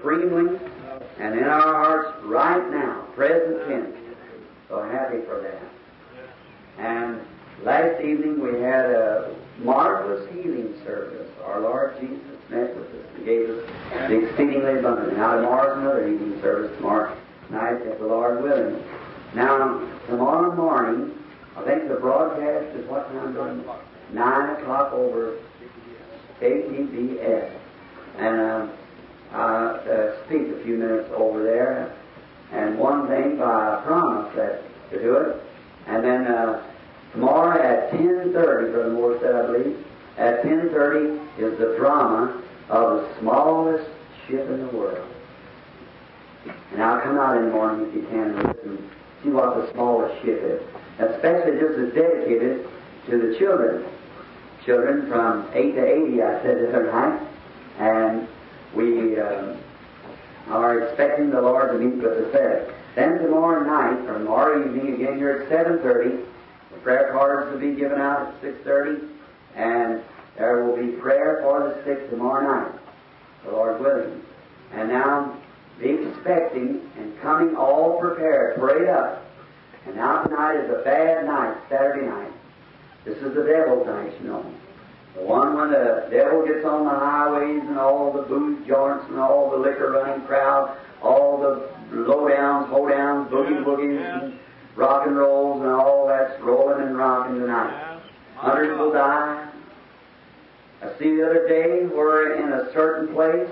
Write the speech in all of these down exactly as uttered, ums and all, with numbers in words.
supremely and in our hearts right now, present tense. So happy for that. And last evening we had a marvelous healing service. Our Lord Jesus met with us and gave us the exceedingly abundant. Now tomorrow's another healing service, tomorrow night, if the Lord willing. Now, tomorrow morning, I think the broadcast is what time, Jordan? Nine o'clock over K T B S. And uh, I uh, speak a few minutes over there. And one thing, I promise that to do it. And then uh, tomorrow at ten thirty, Brother Moore said, I believe, at ten thirty is the drama of the smallest ship in the world. And I'll come out in the morning if you can and listen, see what the smallest ship is. Especially this is dedicated to the children. Children from eight to eighty, I said the other night. And we um, are expecting the Lord to meet with us there. Then tomorrow night, or tomorrow evening, again here at seven thirty, the prayer cards will be given out at six thirty, and there will be prayer for the sick tomorrow night, the Lord willing. And now, be expecting and coming all prepared, prayed up. And now tonight is a bad night, Saturday night. This is the devil's night, you know. The one when the devil gets on the highways and all the booze joints and all the liquor running crowd, all the low-downs, ho-downs, boogie-woogies, yeah. and rock and rolls and all that's rolling and rocking tonight. Yeah. Hundreds will die. I see the other day where in a certain place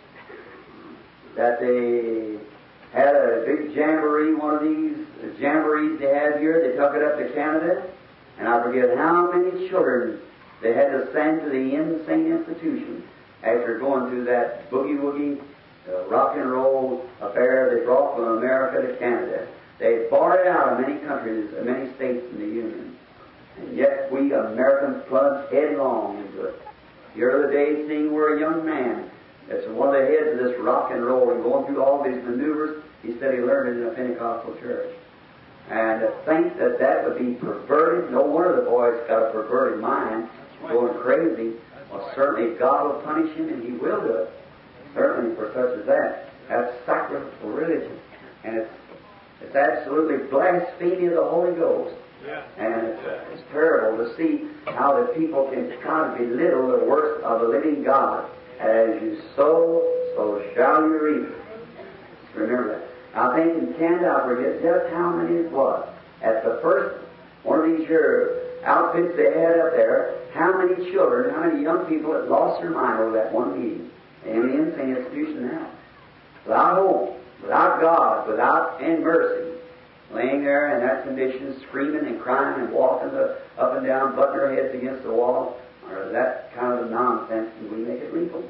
that they had a big jamboree, one of these jamborees they have here, they took it up to Canada, and I forget how many children they had to send to the insane institution after going through that boogie-woogie, uh, rock and roll affair they brought from America to Canada. They barred it out of many countries, uh, many states in the Union. And yet we Americans plunged headlong into it. The other day, seeing where a young man that's one of the heads of this rock and roll and going through all these maneuvers, he said he learned it in a Pentecostal church. And to think that that would be perverted, no wonder the boy's got a perverted mind, going crazy. Well, certainly God will punish him, and He will do it. Certainly for such as that. That's sacrificial religion. And it's it's absolutely blasphemy of the Holy Ghost. Yeah. And it's, it's terrible to see how the people can try to belittle the works of the living God. As you sow, so shall you reap. Remember that. I think in Canada, I forget just how many it was. At the first one of these here outfits they had up there, how many children, how many young people had lost their mind over that one meeting in the insane institution now. Without hope, without God, without and mercy, laying there in that condition, screaming and crying and walking the, up and down, butting their heads against the wall, or that kind of nonsense, and we make it legal.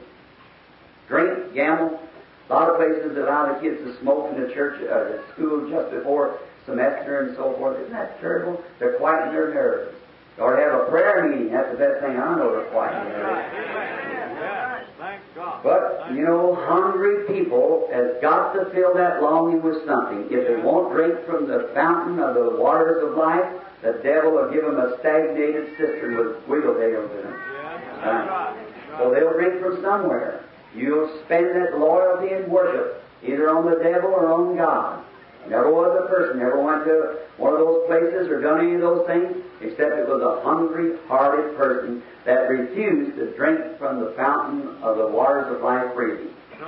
Drink, gamble. A lot of places allow the kids to smoke in the church, uh, the school just before semester and so forth. Isn't that terrible? They're quieting their nerves. You ought to have a prayer meeting. That's the best thing I know, to quieten their nerves. But, you know, hungry people has got to fill that longing with something. If they won't drink from the fountain of the waters of life, the devil will give them a stagnated cistern with wheelbarrows in it. Uh, so they'll drink from somewhere. You'll spend that loyalty and worship either on the devil or on God. Never was a person ever went to one of those places or done any of those things except it was a hungry-hearted person that refused to drink from the fountain of the waters of life freely.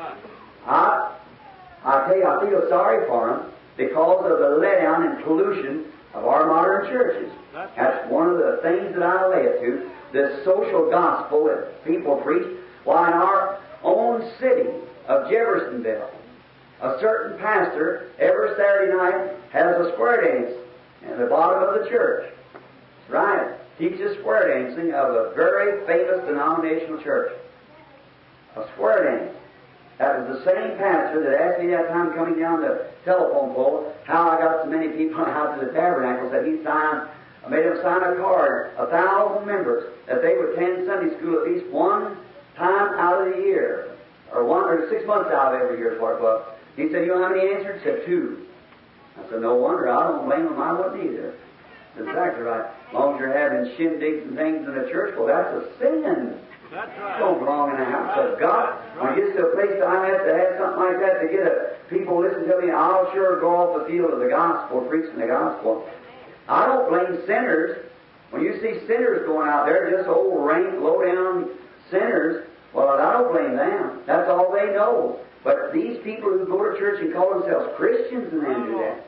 I, I tell you, I feel sorry for them because of the letdown and pollution of our modern churches. That's one of the things that I lay it to, this social gospel that people preach. Why, in our own city of Jeffersonville, a certain pastor every Saturday night has a square dance in the bottom of the church. That's right. Teaches square dancing of a very famous denominational church. A square dance. That was the same pastor that asked me that time coming down the telephone pole how I got so many people out to the tabernacle. Said he signed, I made him sign a card, a thousand members, that they would attend Sunday school at least one time out of the year, or one or six months out of every year is what it was. He said, you know how many answered? He said, two. I said, no wonder. I don't blame him. I wouldn't either. That's exactly right. As long as you're having shindigs and things in the church, well, that's a sin. That's right. Don't belong in the house of God. When it gets to a place that I have to have something like that to get a, people listen to me, I'll sure go off the field of the gospel, preaching the gospel. I don't blame sinners. When you see sinners going out there, just old rank, low-down sinners, well, I don't blame them. That's all they know. But these people who go to church and call themselves Christians and then do that,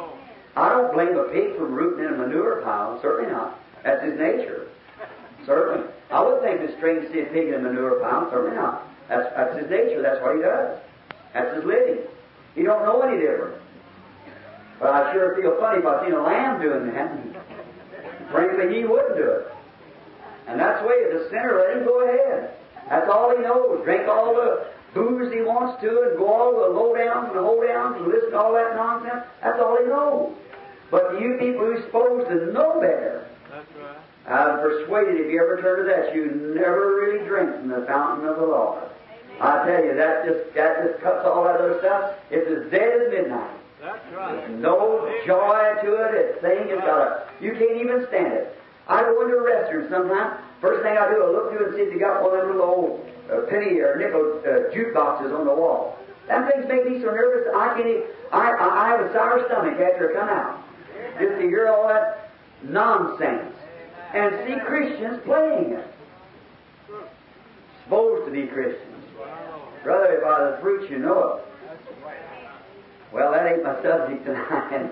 I don't blame a pig for rooting in a manure pile. Certainly not. That's his nature. Certainly. I would think it's strange to see a pig in a manure pile. Certainly not. That's, that's his nature. That's what he does. That's his living. He don't know any different. But I sure feel funny about seeing a lamb doing that. Frankly, he wouldn't do it. And that's the way it's a sinner. Let him go ahead. That's all he knows. Drink all the booze he wants to and go all the low-downs and the hold-downs and listen to all that nonsense. That's all he knows. But you people who're supposed to know better, that's right. I'm persuaded if you ever turn to that, you never really drink from the fountain of the Lord. I tell you, that just that just cuts all that other stuff. It's as dead as midnight. That's right. There's no joy to it. It's thing has got a, you can't even stand it. I go into a restaurant sometimes. First thing I do, I look through and see if they got one of them little old uh, penny or nickel uh, jukeboxes on the wall. Them things make me so nervous. I can't. Even, I, I I have a sour stomach after I come out, just to hear all that nonsense and see Christians playing it. Supposed to be Christians, brother. By the fruits you know it. Well, that ain't my subject tonight.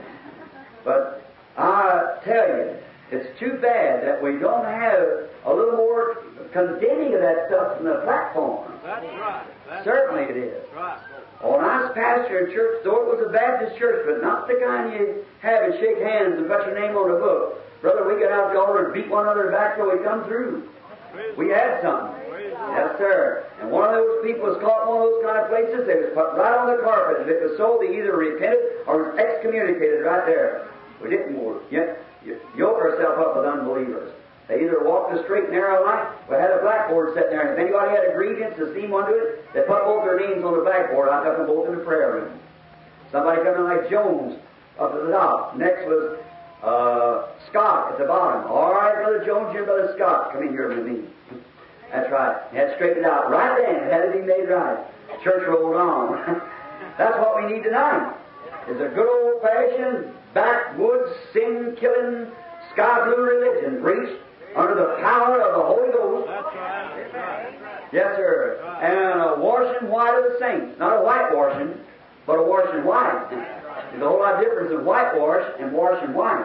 But I tell you, it's too bad that we don't have a little more condemning of that stuff from the platform. That's right. That's Certainly right. it is. Right. Oh, when I was pastor in church, though it was a Baptist church, but not the kind you have and shake hands and put your name on a book. Brother, we got out the altar and beat one another back till we come through. We had something. Yes, sir. And one of those people was caught in one of those kind of places. They was put right on the carpet. If it was so, they either repented or was excommunicated right there. We didn't yet yoke ourselves up with unbelievers. They either walked the straight and narrow line. We had a blackboard sitting there, and if anybody had a grievance to see one do it, they put both their names on the blackboard. I took them both in the prayer room. Somebody coming like Jones up at the top. Next was uh, Scott at the bottom. All right, Brother Jones, you're Brother Scott. Come in here with me. That's right. It had straightened out. Right then, it had to be made right. Church rolled on. That's what we need tonight. Is a good old-fashioned, backwoods, sin-killing, sky-blue religion preached under the power of the Holy Ghost. That's right. That's right. Yes, sir. That's right. And a washing white of the saints. Not a whitewashing, but a washing white. There's a whole lot of difference in whitewash and washing white.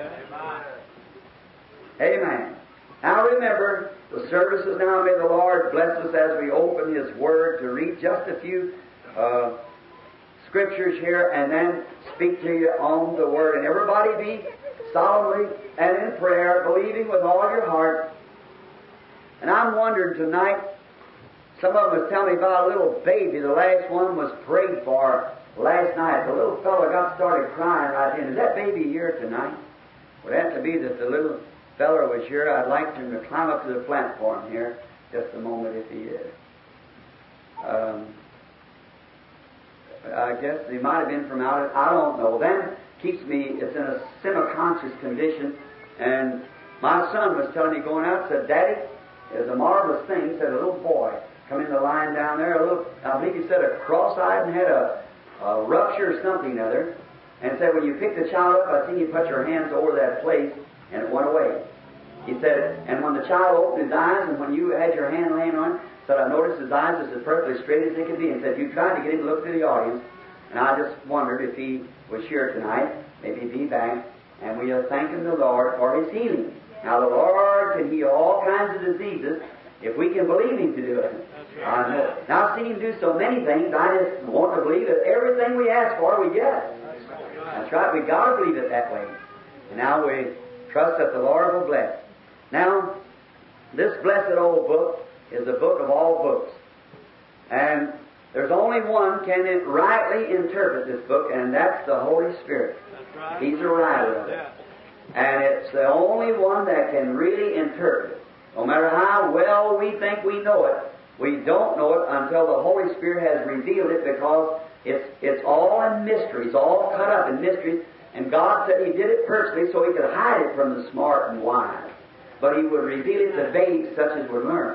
Amen. Now remember, the services now, may the Lord bless us as we open His Word to read just a few uh, scriptures here and then speak to you on the Word. And everybody be solemnly and in prayer, believing with all your heart. And I'm wondering tonight, some of them was telling me about a little baby. The last one was prayed for last night. The little fellow got started crying right then. Is that baby here tonight? Would it have to be that the little fellow was here? I'd like him to climb up to the platform here just a moment if he is. Um, I guess he might have been from out. I don't know. Then keeps me. It's in a semi-conscious condition. And my son was telling me going out. Said, "Daddy, it's a marvelous thing." He said, "A little boy come in the line down there. A little. I believe he said a cross-eyed and had a, a rupture or something or other." And said, "When you picked the child up, I seen you put your hands over that place, and it went away." He said, "And when the child opened his eyes, and when you had your hand laying on him, said I noticed his eyes was as perfectly straight as they could be." And said, "You tried to get him to look through the audience." And I just wondered if he was here tonight, maybe be back, and we are thanking the Lord for His healing. Now the Lord can heal all kinds of diseases if we can believe Him to do it. I know. Now I've seen Him do so many things. I just want to believe that everything we ask for, we get. That's right. We got to believe it that way. And now we trust that the Lord will bless. Now, this blessed old book is the book of all books. And there's only one can it rightly interpret this book, and that's the Holy Spirit. That's right. He's the writer of it. And it's the only one that can really interpret it. No matter how well we think we know it, we don't know it until the Holy Spirit has revealed it, because it's, it's all in mysteries, all cut up in mysteries. And God said He did it purposely so He could hide it from the smart and wise. But He would reveal it to babes such as would learn.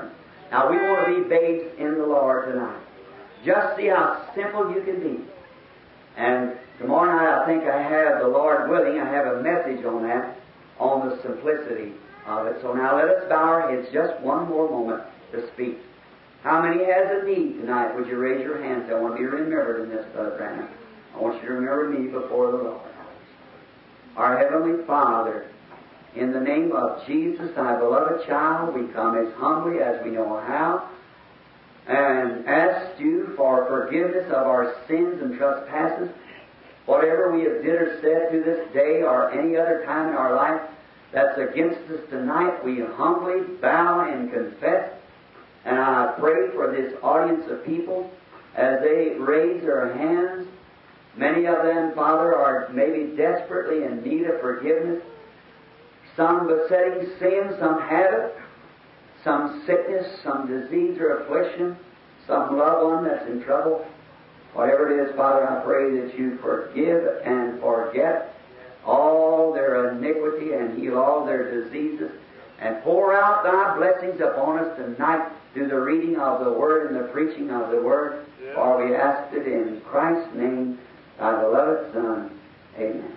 Now we want to be babes in the Lord tonight. Just see how simple you can be. And tomorrow night I think I have, the Lord willing, I have a message on that, on the simplicity of it. So now let us bow our heads just one more moment to speak. How many has a need tonight? Would you raise your hands? I want to be remembered in this, Brother Branham. I want you to remember me before the Lord. Our Heavenly Father, in the name of Jesus, thy beloved child, we come as humbly as we know how and ask you for forgiveness of our sins and trespasses. Whatever we have did or said to this day or any other time in our life that's against us tonight, we humbly bow and confess. And I pray for this audience of people as they raise their hands. Many of them, Father, are maybe desperately in need of forgiveness. Some besetting sin, some habit, some sickness, some disease or affliction, some loved one that's in trouble. Whatever it is, Father, I pray that you forgive and forget all their iniquity and heal all their diseases and pour out thy blessings upon us tonight through the reading of the Word and the preaching of the Word. Yeah. For we ask it in Christ's name, thy beloved Son. Amen.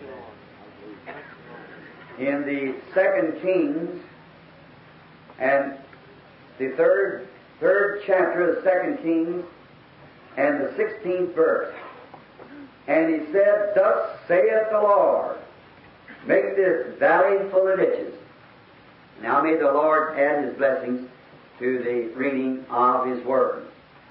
In the Second Kings and the third third chapter of the Second Kings and the sixteenth verse, and he said, "Thus saith the Lord, make this valley full of ditches." Now may the Lord add His blessings to the reading of His Word.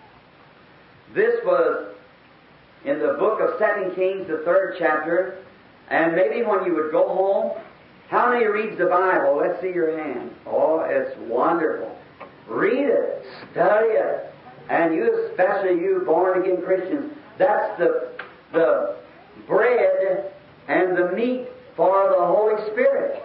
This was in the book of Second Kings, the third chapter, and maybe when you would go home, how many reads the Bible? Let's see your hand. Oh, it's wonderful. Read it, study it, and you, especially you born-again Christians, that's the, the bread and the meat for the Holy Spirit.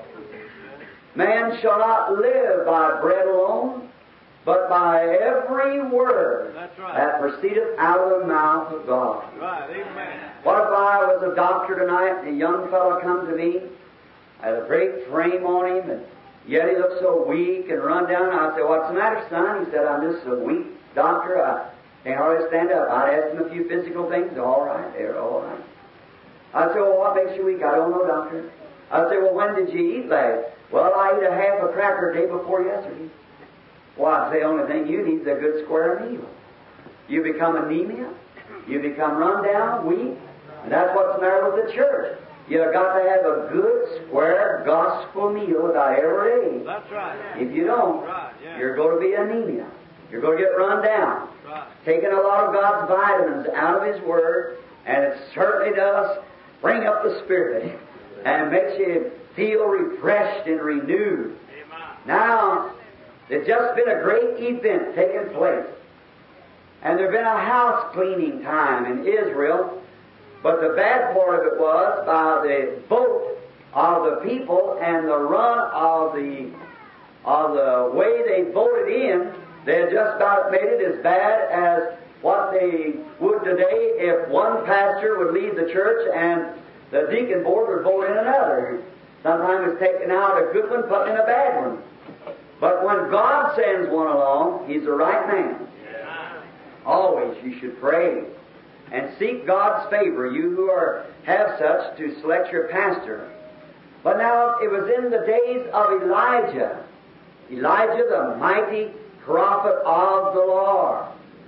Man shall not live by bread alone, but by every word That's right. that proceedeth out of the mouth of God. Right, amen. What if I was a doctor tonight and a young fellow come to me, had a great frame on him, and yet he looked so weak and run down. I said, "What's the matter, son?" He said, "I'm just so weak, doctor. I can't hardly stand up." I'd ask him a few physical things. "All right, they're all right." I said, "Well, what makes you weak?" "I don't know, doctor." I said, "Well, when did you eat last?" "Well, I ate a half a cracker day before yesterday." "Well," I say, "the only thing you need is a good square meal." You become anemia, you become run down, weak, and that's what's the matter with the church. You've got to have a good, square, gospel meal without every day. That's right. If you don't, Right, yeah. you're going to be anemia. You're going to get run down. Right. Taking a lot of God's vitamins out of His Word, and it certainly does bring up the spirit and makes you feel refreshed and renewed. Amen. Now, there's just been a great event taking place. And there's been a house cleaning time in Israel. But the bad part of it was, by the vote of the people and the run of the of the way they voted in, they had just about made it as bad as what they would today if one pastor would leave the church and the deacon board would vote in another. Sometimes it's taking out a good one, putting in a bad one. But when God sends one along, He's the right man. Always you should pray and seek God's favor, you who are have such, to select your pastor. But now it was in the days of Elijah, Elijah the mighty prophet of the Lord.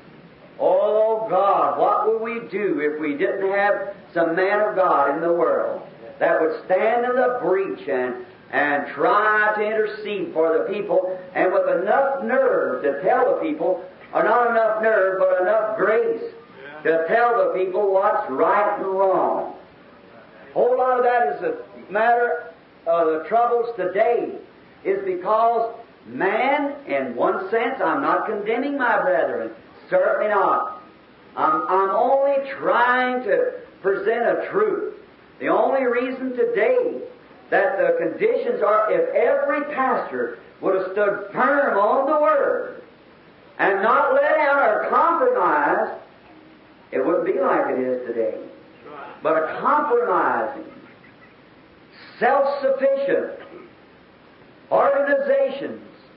Oh God, what would we do if we didn't have some man of God in the world that would stand in the breach and, and try to intercede for the people, and with enough nerve to tell the people, or not enough nerve, but enough grace to tell the people what's right and wrong. A whole lot of that is a matter of the troubles today, is because man, in one sense, I'm not condemning my brethren, certainly not. I'm, I'm only trying to present a truth. The only reason today that the conditions are, if every pastor would have stood firm on the Word and not let out or compromise, it wouldn't be like it is today. But a compromising, self-sufficient organizations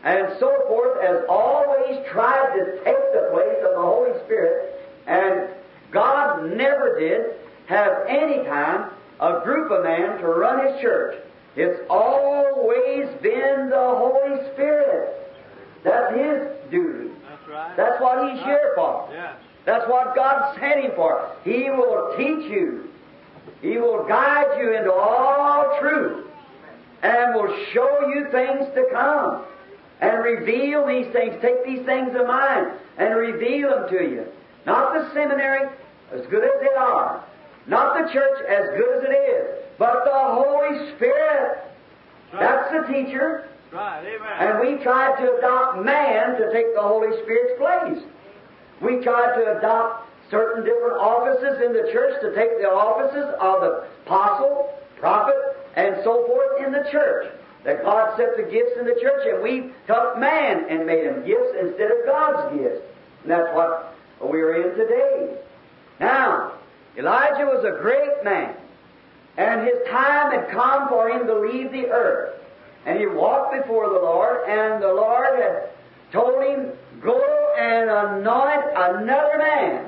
and so forth, has always tried to take the place of the Holy Spirit, and God never did have any time a group of men to run His church. It's always been the Holy Spirit. That's His duty. That's right. That's what He's here for. Yes. That's what God sent Him for. He will teach you. He will guide you into all truth and will show you things to come and reveal these things. Take these things of mine and reveal them to you. Not the seminary, as good as they are. Not the church, as good as it is. But the Holy Spirit. Right. That's the teacher. Right. Amen. And we tried to adopt man to take the Holy Spirit's place. We tried to adopt certain different offices in the church to take the offices of the apostle, prophet, and so forth in the church. That God set the gifts in the church, and we took man and made them gifts instead of God's gifts. And that's what we're in today. Now, Elijah was a great man, and his time had come for him to leave the earth. And he walked before the Lord, and the Lord had told him, go and anoint another man.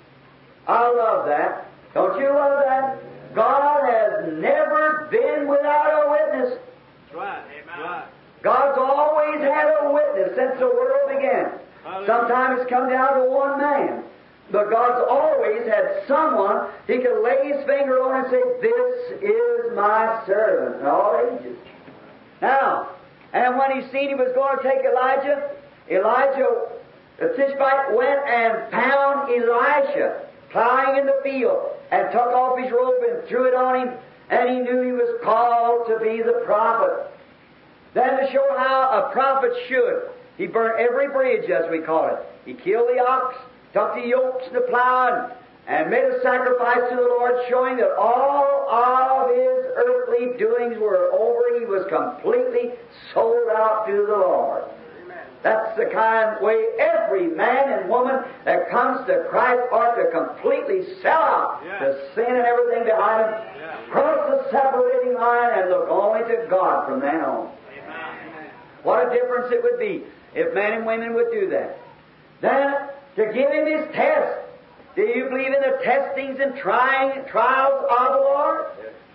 I love that. Don't you love that? God has never been without a witness. That's right. Amen. Right. God's always had a witness since the world began. Hallelujah. Sometimes it's come down to one man. But God's always had someone He could lay His finger on and say, this is my servant in all ages. Now, and when He seen He was going to take Elijah, Elijah, the Tishbite, went and found Elisha plowing in the field and took off his robe and threw it on him, and he knew he was called to be the prophet. Then to show how a prophet should, he burnt every bridge, as we call it. He killed the ox, took the yokes and the plow, and made a sacrifice to the Lord, showing that all of his earthly doings were over. He was completely sold out to the Lord. That's the kind of way every man and woman that comes to Christ ought to completely sell out Yes. to sin and everything behind him, Yes. cross the separating line, and look only to God from then on. Amen. What a difference it would be if men and women would do that. Then, to give him his test. Do you believe in the testings and trying trials of the Lord?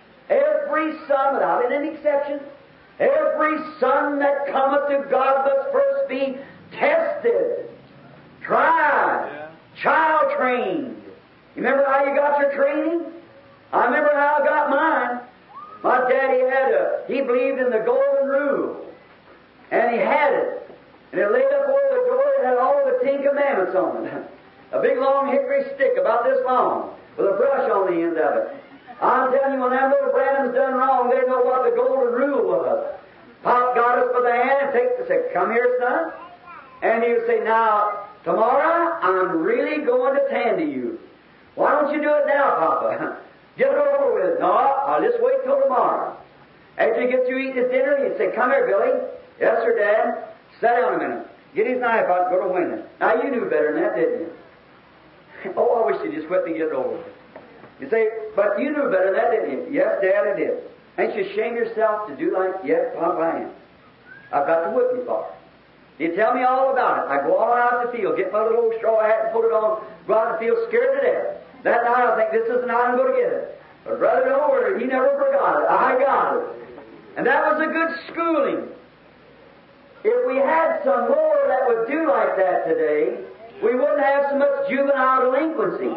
Every son, without any exception, every son that cometh to God must first be tested, tried, Yeah. child trained. You remember how you got your training? I remember how I got mine. My daddy had a, he believed in the golden rule. And he had it. And it laid up over the door. It had all the Ten Commandments on it. A big long hickory stick about this long with a brush on the end of it. I'm telling you, when them little Branhams done wrong, they know what the golden rule was. Pop got us by the hand and take, said, come here, son. And he would say, now, tomorrow, I'm really going to tend to you. Why don't you do it now, Papa? Get it over with. No, I'll just wait till tomorrow. After you get through eating his dinner, he'd say, come here, Billy. Yes, sir, Dad. Sit down a minute. Get his knife out and go to window. Now, you knew better than that, didn't you? Oh, I wish you'd just quit and get it over with. You say, but you knew better than that, didn't you? Yes, Dad, I did. Ain't you ashamed yourself to do like, yes, Papa, I am. I've got to whip you for it. You tell me all about it. I go all out in the field, get my little old straw hat and put it on, go out in the field scared to death. That night I think, this is the night I'm going to get it. But brother, don't worry, he never forgot it. I got it. And that was a good schooling. If we had some more that would do like that today, we wouldn't have so much juvenile delinquency.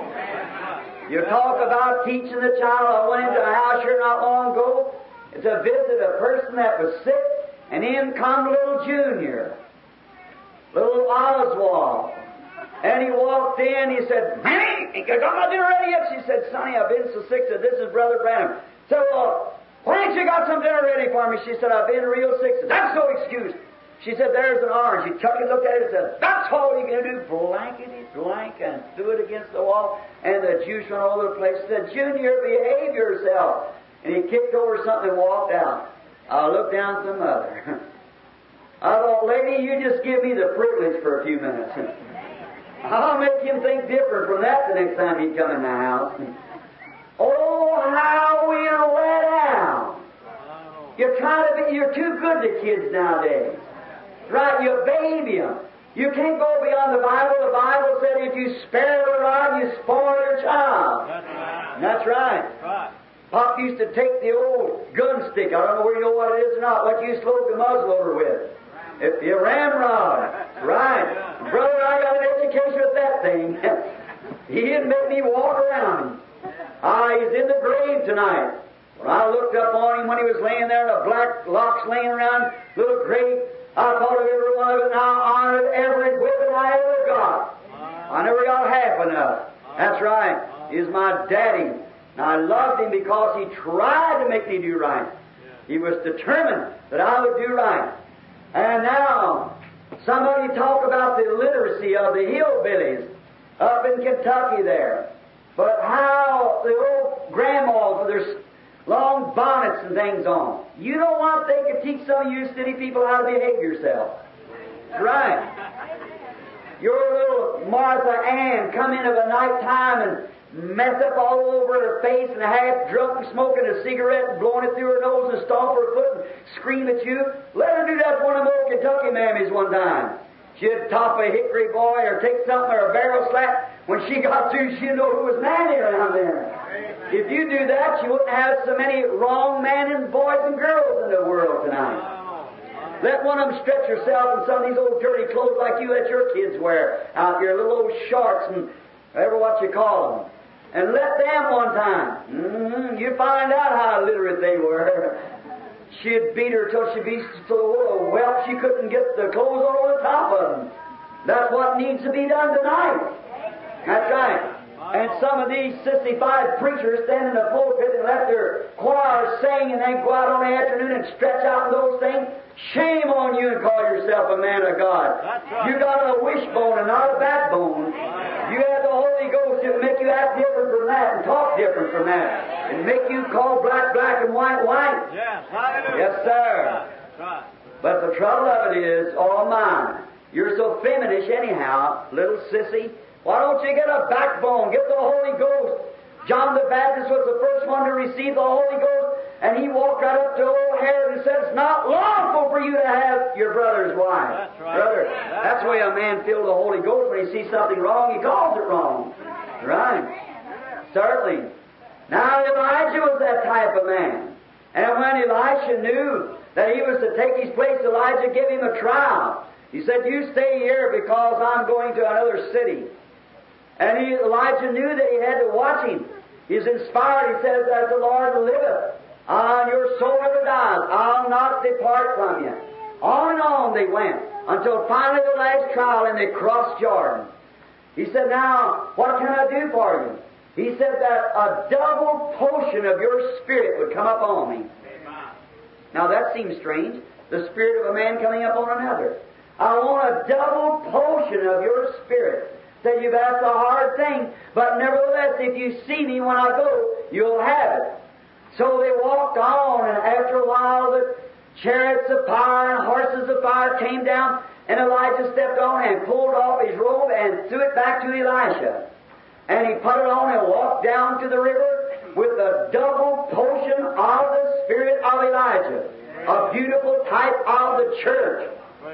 You talk about teaching the child. I went into a house here not long ago to visit a person that was sick, and in come little Junior, little Oswald. And he walked in, he said, Mammy, you got my dinner ready yet? She said, Sonny, I've been so sick. Said, this is Brother Branham. So, uh, why ain't you got some dinner ready for me? She said, I've been real sick. Said, that's no excuse. She said, there's an orange. He took it, looked at it, and said, that's all you can do. Blankety blank, and threw it against the wall, and the juice went all over the place. She said, Junior, behave yourself. And he kicked over something and walked out. I looked down at the mother. I thought, lady, you just give me the privilege for a few minutes. I'll make him think different from that the next time he come in the house. Oh, how we let down. You're trying to be, you're too good to kids nowadays. Right, you baby them. You can't go beyond the Bible. The Bible said if you spare the rod, you spoil your child. That's right. That's right. Right. Pop used to take the old gun stick. I don't know where you know what it is or not. What you slope the muzzleloader with. If you ramrod. Right. Brother, I got an education with that thing. He didn't make me walk around him. Ah, he's in the grave tonight. When I looked up on him when he was laying there, the black locks laying around, little grave, I thought of every one of it, and I honored every whipping I ever got. I never got half enough. That's right. He's my daddy. And I loved him because he tried to make me do right. He was determined that I would do right. And now, somebody talk about the literacy of the hillbillies up in Kentucky there. But how the old grandmas with their long bonnets and things on. You know what? They could teach some of you city people how to behave yourself. Right. Your little Martha Ann come in of a night time and mess up all over her face and half drunk and smoking a cigarette and blowing it through her nose and stomp her foot and scream at you. Let her do that to one of them old Kentucky mammies one time. She'd top a hickory boy or take something or a barrel slap. When she got through, she'd know who was manny around there. If you do that, you wouldn't have so many wrong manning boys and girls in the world tonight. Let one of them stretch yourself in some of these old dirty clothes like you let your kids wear out here, little old shorts and whatever what you call them. And let them one time. Mm-hmm. You find out how illiterate they were. She'd beat her till she be so well she couldn't get the clothes on over the top of them. That's what needs to be done tonight. That's right. And some of these sissified preachers stand in the pulpit and let their choir sing and then go out on the afternoon and stretch out in those things. Shame on you and call yourself a man of God. Right. You got a wishbone and not a backbone. You have the Holy Ghost to make you act different from that and talk different from that. And make you call black black and white white. Yes, hallelujah. Yes, sir. Right. Right. But the trouble of it is, all mine. You're so feminish anyhow, little sissy. Why don't you get a backbone? Get the Holy Ghost. John the Baptist was the first one to receive the Holy Ghost, and he walked right up to old Herod and said, "It's not lawful for you to have your brother's wife." That's right. Brother, That's that's the way a man feels the Holy Ghost. When he sees something wrong, he calls it wrong. Right. Certainly. Now Elijah was that type of man. And when Elisha knew that he was to take his place, Elijah gave him a trial. He said, "You stay here because I'm going to another city." And he, Elijah knew that he had to watch him. He's inspired. He says, "As the Lord liveth, and your soul never dies, I'll not depart from you." On and on they went, until finally the last trial, and they crossed Jordan. He said, "Now, what can I do for you?" He said that a double portion of your spirit would come up on me. Amen. Now that seems strange. The spirit of a man coming up on another. I want a double portion of your spirit. Said, "You've asked a hard thing, but nevertheless, if you see me when I go, you'll have it." So they walked on, and after a while the chariots of fire and horses of fire came down, and Elijah stepped on and pulled off his robe and threw it back to Elisha. And he put it on and walked down to the river with a double portion of the spirit of Elijah, a beautiful type of the church.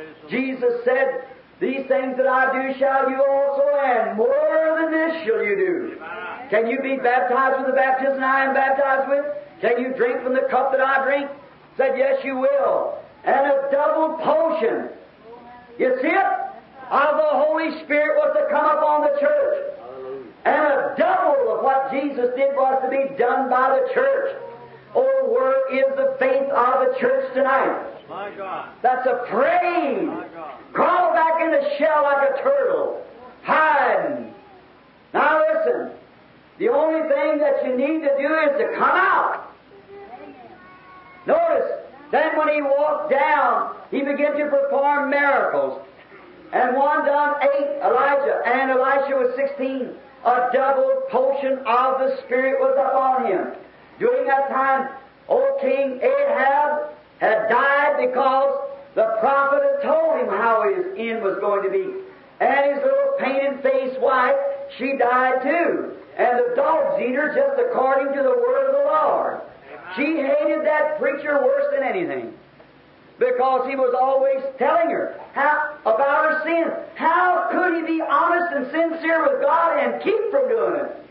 Jesus said, "These things that I do shall you also, and more than this shall you do." Can you be baptized with the baptism I am baptized with? Can you drink from the cup that I drink? Said, "Yes, you will." And a double portion. You see it? Of the Holy Spirit was to come upon the church. And a double of what Jesus did was to be done by the church. Oh, where is the faith of the church tonight? My God. That's afraid. My God. Crawl back in the shell like a turtle. Hiding. Now listen. The only thing that you need to do is to come out. Notice, then when he walked down, he began to perform miracles. And one done eight, Elijah, and Elisha was sixteen. A double portion of the Spirit was upon him. During that time, old King Ahab had died because the prophet had told him how his end was going to be. And his little painted-faced wife, she died too. And the dogs eat her just according to the word of the Lord. She hated that preacher worse than anything. because he was always telling her how about her sin. How could he be honest and sincere with God and keep from doing it?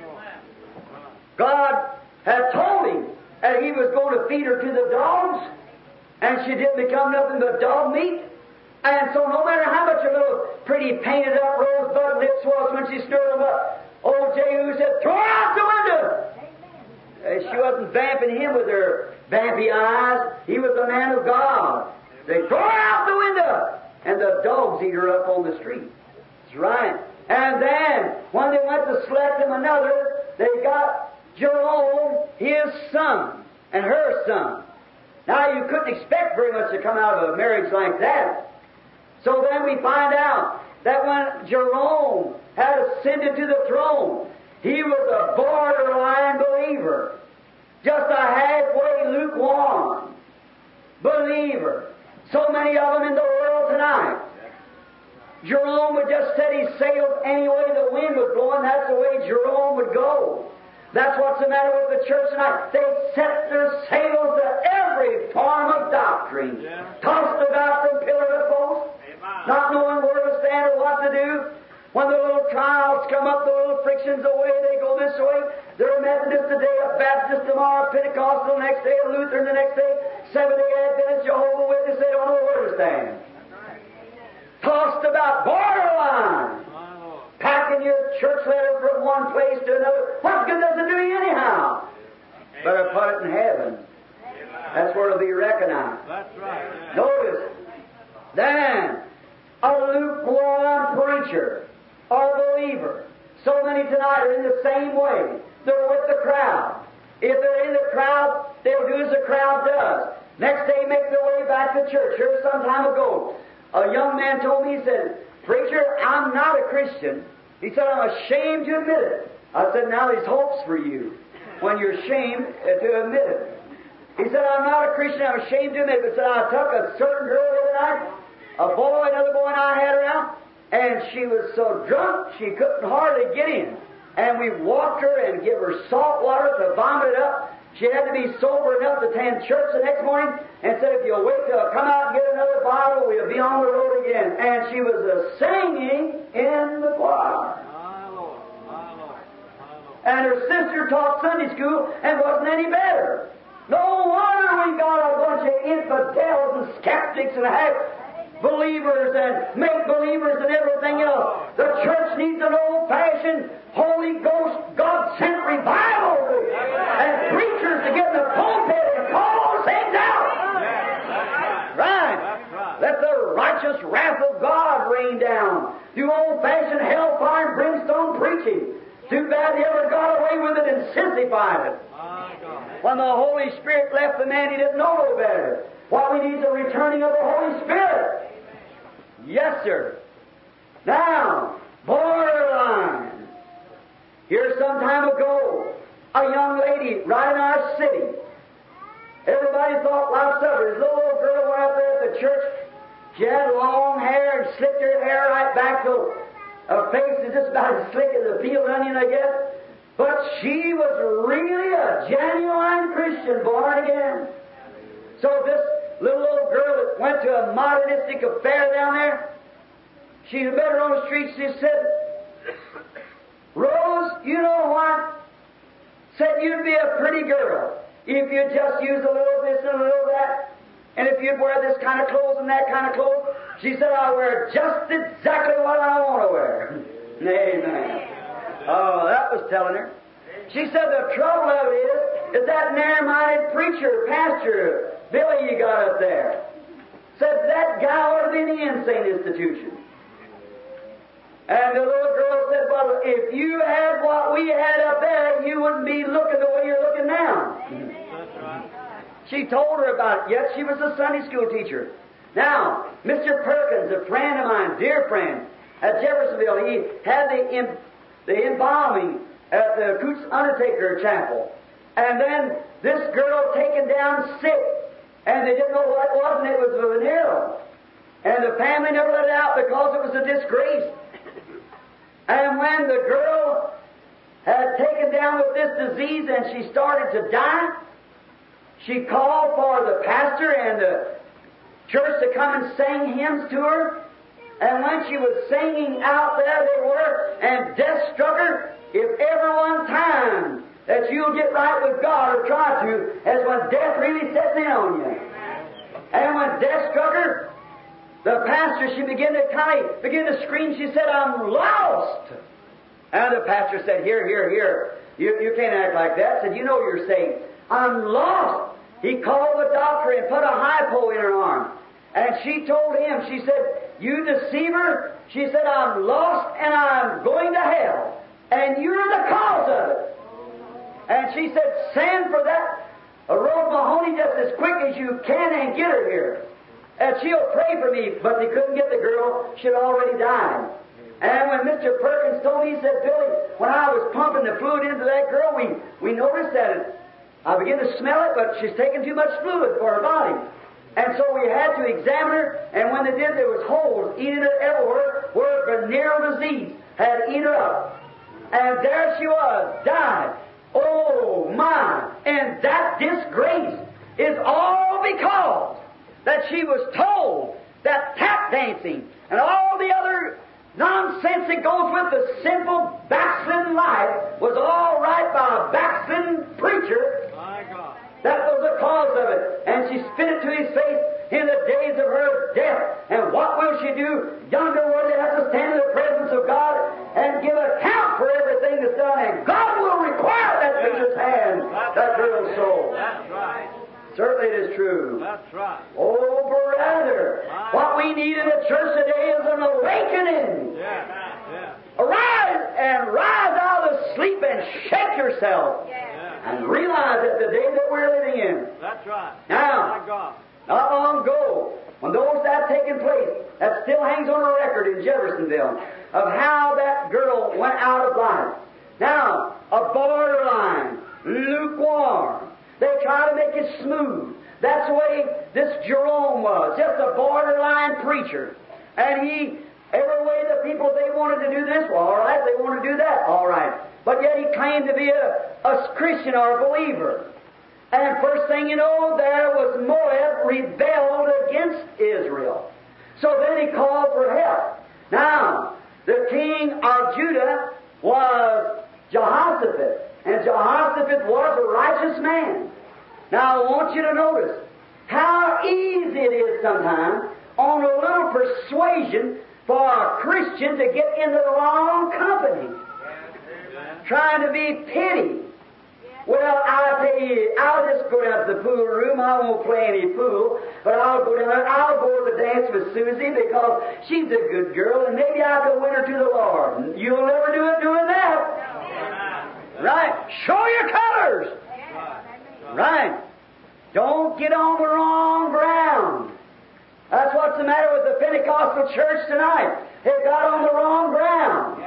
God had told him that he was going to feed her to the dogs, and she didn't become nothing but dog meat. And so no matter how much her little pretty painted up rosebud lips was when she stirred them up, old Jehu said, "Throw her out the window!" Uh, she wasn't vamping him with her vampy eyes. He was a man of God. They throw her out the window, and the dogs eat her up on the street. That's right. And then, when they went to select him another, they got Jerome, his son, and her son. Now, you couldn't expect very much to come out of a marriage like that. So then we find out that when Jerome had ascended to the throne, he was a borderline believer, just a halfway lukewarm believer. So many of them in the world tonight. Jerome would just set his sails any way the wind was blowing. That's the way Jerome would go. That's what's the matter with the church tonight. They set their sails to every form of doctrine, yeah. Tossed about from pillar to post, Amen. Not knowing where to stand or what to do. When the little trials come up, the little frictions away, they go this way. They're a Methodist today, a Baptist tomorrow, Pentecostal the next day, a Lutheran the next day, Seventh-day Adventist, Jehovah's Witness. They don't know where to stand. Tossed about, borderline. Packing your church letter from one place to another. What good does it do you anyhow? Better put it in heaven. That's where it'll be recognized. That's right. Notice, then, a lukewarm preacher or believer. So many tonight are in the same way. They're with the crowd. If they're in the crowd, they'll do as the crowd does. Next day, make their way back to church. Here some time ago, a young man told me, he said, "Preacher, I'm not a Christian." He said, "I'm ashamed to admit it." I said, "Now there's hopes for you when you're ashamed to admit it." He said, "I'm not a Christian, I'm ashamed to admit it." But said, "I took a certain girl the other night, a boy, another boy, and I had her out, and she was so drunk she couldn't hardly get in. And we walked her and give her salt water to vomit it up. She had to be sober enough to attend church the next morning, and said, 'If you'll wait till I come out and get another bottle, we'll be on the road again.' And she was uh, singing in the choir. My Lord, my Lord, my Lord. And her sister taught Sunday school and wasn't any better. No wonder we got a bunch of infidels and skeptics and half believers and make-believers and everything else. The church needs an old-fashioned, Holy Ghost, God-sent revival and preachers to get in the pulpit and call those things out. That's right. Right. That's right. Let the righteous wrath of God rain down. Do old-fashioned hellfire and brimstone preaching. Too bad they ever got away with it and sissified it. My God. When the Holy Spirit left the man, he didn't know no better. What we need is the returning of the Holy Spirit. Yes, sir. Now, borderline. Here some time ago, a young lady right in our city. Everybody thought lots of her. This little old girl went up there at the church. She had long hair and slicked her hair right back to her face is just about as slick as a peeled onion, I guess. But she was really a genuine Christian, born again. So this little old girl that went to a modernistic affair down there, she met her on the street. She said, "Rose, you know what? Said you'd be a pretty girl if you'd just use a little this and a little that. And if you'd wear this kind of clothes and that kind of clothes." She said, "I wear just exactly what I want to wear." Amen. Oh, that was telling her. She said the trouble of it is, is that narrow-minded preacher, pastor, Billy you got up there, said that guy ought to be in the insane institution. And the little girl said, "Well, if you had what we had up there, you wouldn't be looking the way you're looking now." That's right. She told her about it. Yes, she was a Sunday school teacher. Now, Mister Perkins, a friend of mine, dear friend, at Jeffersonville, he had the, em- the embalming at the Coots Undertaker Chapel. And then this girl taken down sick, and they didn't know what it was, and it was a venereal. And the family never let it out because it was a disgrace. And when the girl had taken down with this disease and she started to die, she called for the pastor and the church to come and sing hymns to her. And when she was singing out there, they were, and death struck her. If ever one time that you'll get right with God, or try to, as when death really sets in on you. And when death struck her, the pastor, she began to kind of begin to scream. She said, "I'm lost." And the pastor said, "Here, here, here. You, you can't act like that." Said, "You know you're saved." "I'm lost." He called the doctor and put a hypo in her arm. And she told him, she said, "You deceiver," she said, "I'm lost and I'm going to hell. And you're the cause of it." And she said, "Send for that Rose Mahoney just as quick as you can and get her here. And she'll pray for me." But they couldn't get the girl. She'd already died. And when Mister Perkins told me, he said, "Billy, when I was pumping the fluid into that girl, we, we noticed that it, I began to smell it, but she's taking too much fluid for her body. And so we had to examine her, and when they did, there was holes eating her everywhere where venereal disease had eaten her up. And there she was, died. Oh, my! And that disgrace is all because that she was told that tap dancing and all the other nonsense that goes with the sinful backslidden life was all right by a backslidden preacher. My God. That was the cause of it. And she spit it to his face in the days of her death. And what will she do yonder where they have to stand in the presence of God and give account for everything that's done? And God will require that preacher's hand, that girl's soul. That's right. Certainly it is true. That's right. Oh, brother, what we need in the church today is an awakening. Yeah. Yeah. Arise and rise out of sleep and shake yourself. Yeah. And realize that the day that we're living in. That's right. Now, My God. not long ago, when those that taken place, that still hangs on a record in Jeffersonville, of how that girl went out of life. Now, a borderline, lukewarm. They try to make it smooth. That's the way this Jerome was, just a borderline preacher. And he, every way the people, they wanted to do this, well, all right, they want to do that, all right. But yet he claimed to be a, a Christian or a believer. And first thing you know, there was Moab rebelled against Israel. So then he called for help. Now, the king of Judah was Jehoshaphat. And Jehoshaphat was a righteous man. Now, I want you to notice how easy it is sometimes on a little persuasion for a Christian to get into the wrong company. Trying to be pity. Well, I'll tell you, I'll just go down to the pool room. I won't play any pool, but I'll go down there. I'll go to the dance with Susie because she's a good girl, and maybe I can win her to the Lord. You'll never do it doing that. Right? Show your colors. Right. Don't get on the wrong ground. That's what's the matter with the Pentecostal church tonight. They got on the wrong ground.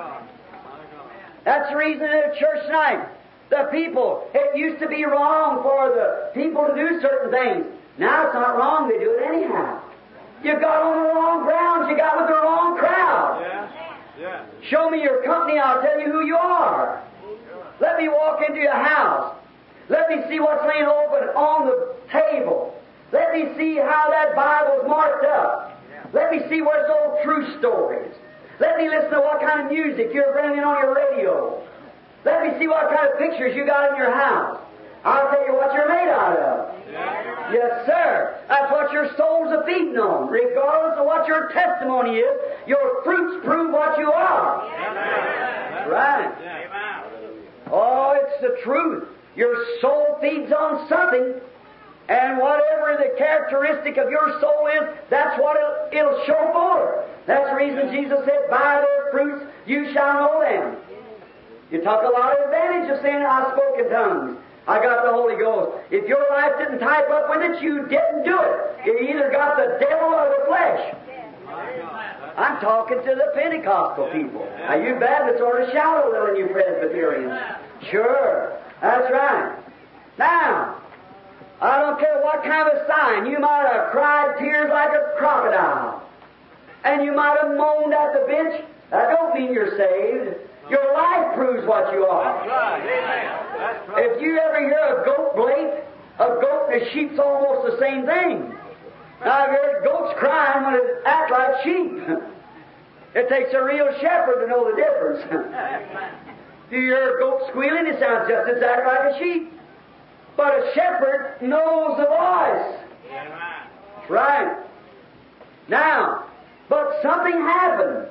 That's the reason in the church tonight. The people, it used to be wrong for the people to do certain things. Now it's not wrong, they do it anyhow. You got on the wrong ground, you got with the wrong crowd. Yeah. Yeah. Show me your company, I'll tell you who you are. Let me walk into your house. Let me see what's laying open on the table. Let me see how that Bible's marked up. Let me see where it's all true stories. Let me listen to what kind of music you're bringing on your radio. Let me see what kind of pictures you got in your house. I'll tell you what you're made out of. Yeah. Yes, sir. That's what your soul's a feeding on. Regardless of what your testimony is, your fruits prove what you are. Yeah. Right. Yeah. Oh, it's the truth. Your soul feeds on something. And whatever the characteristic of your soul is, that's what it'll, it'll show forth. That's the reason Jesus said, "By their fruits you shall know them." You talk a lot of advantage of saying, "I spoke in tongues. I got the Holy Ghost." If your life didn't type up with it, you didn't do it. You either got the devil or the flesh. I'm talking to the Pentecostal people. Now, you Baptists ought to shout a little, and you Presbyterians. Sure. That's right. Now, I don't care what kind of sign. You might have cried tears like a crocodile. And you might have moaned at the bench. That don't mean you're saved. Your life proves what you are. That's right. Amen. That's right. If you ever hear a goat blate, a goat and a sheep's almost the same thing. Now, I've heard goats crying when it act like sheep. It takes a real shepherd to know the difference. Do you hear a goat squealing? It sounds just exactly like a sheep. But a shepherd knows the voice. That's right. Now, but something happened.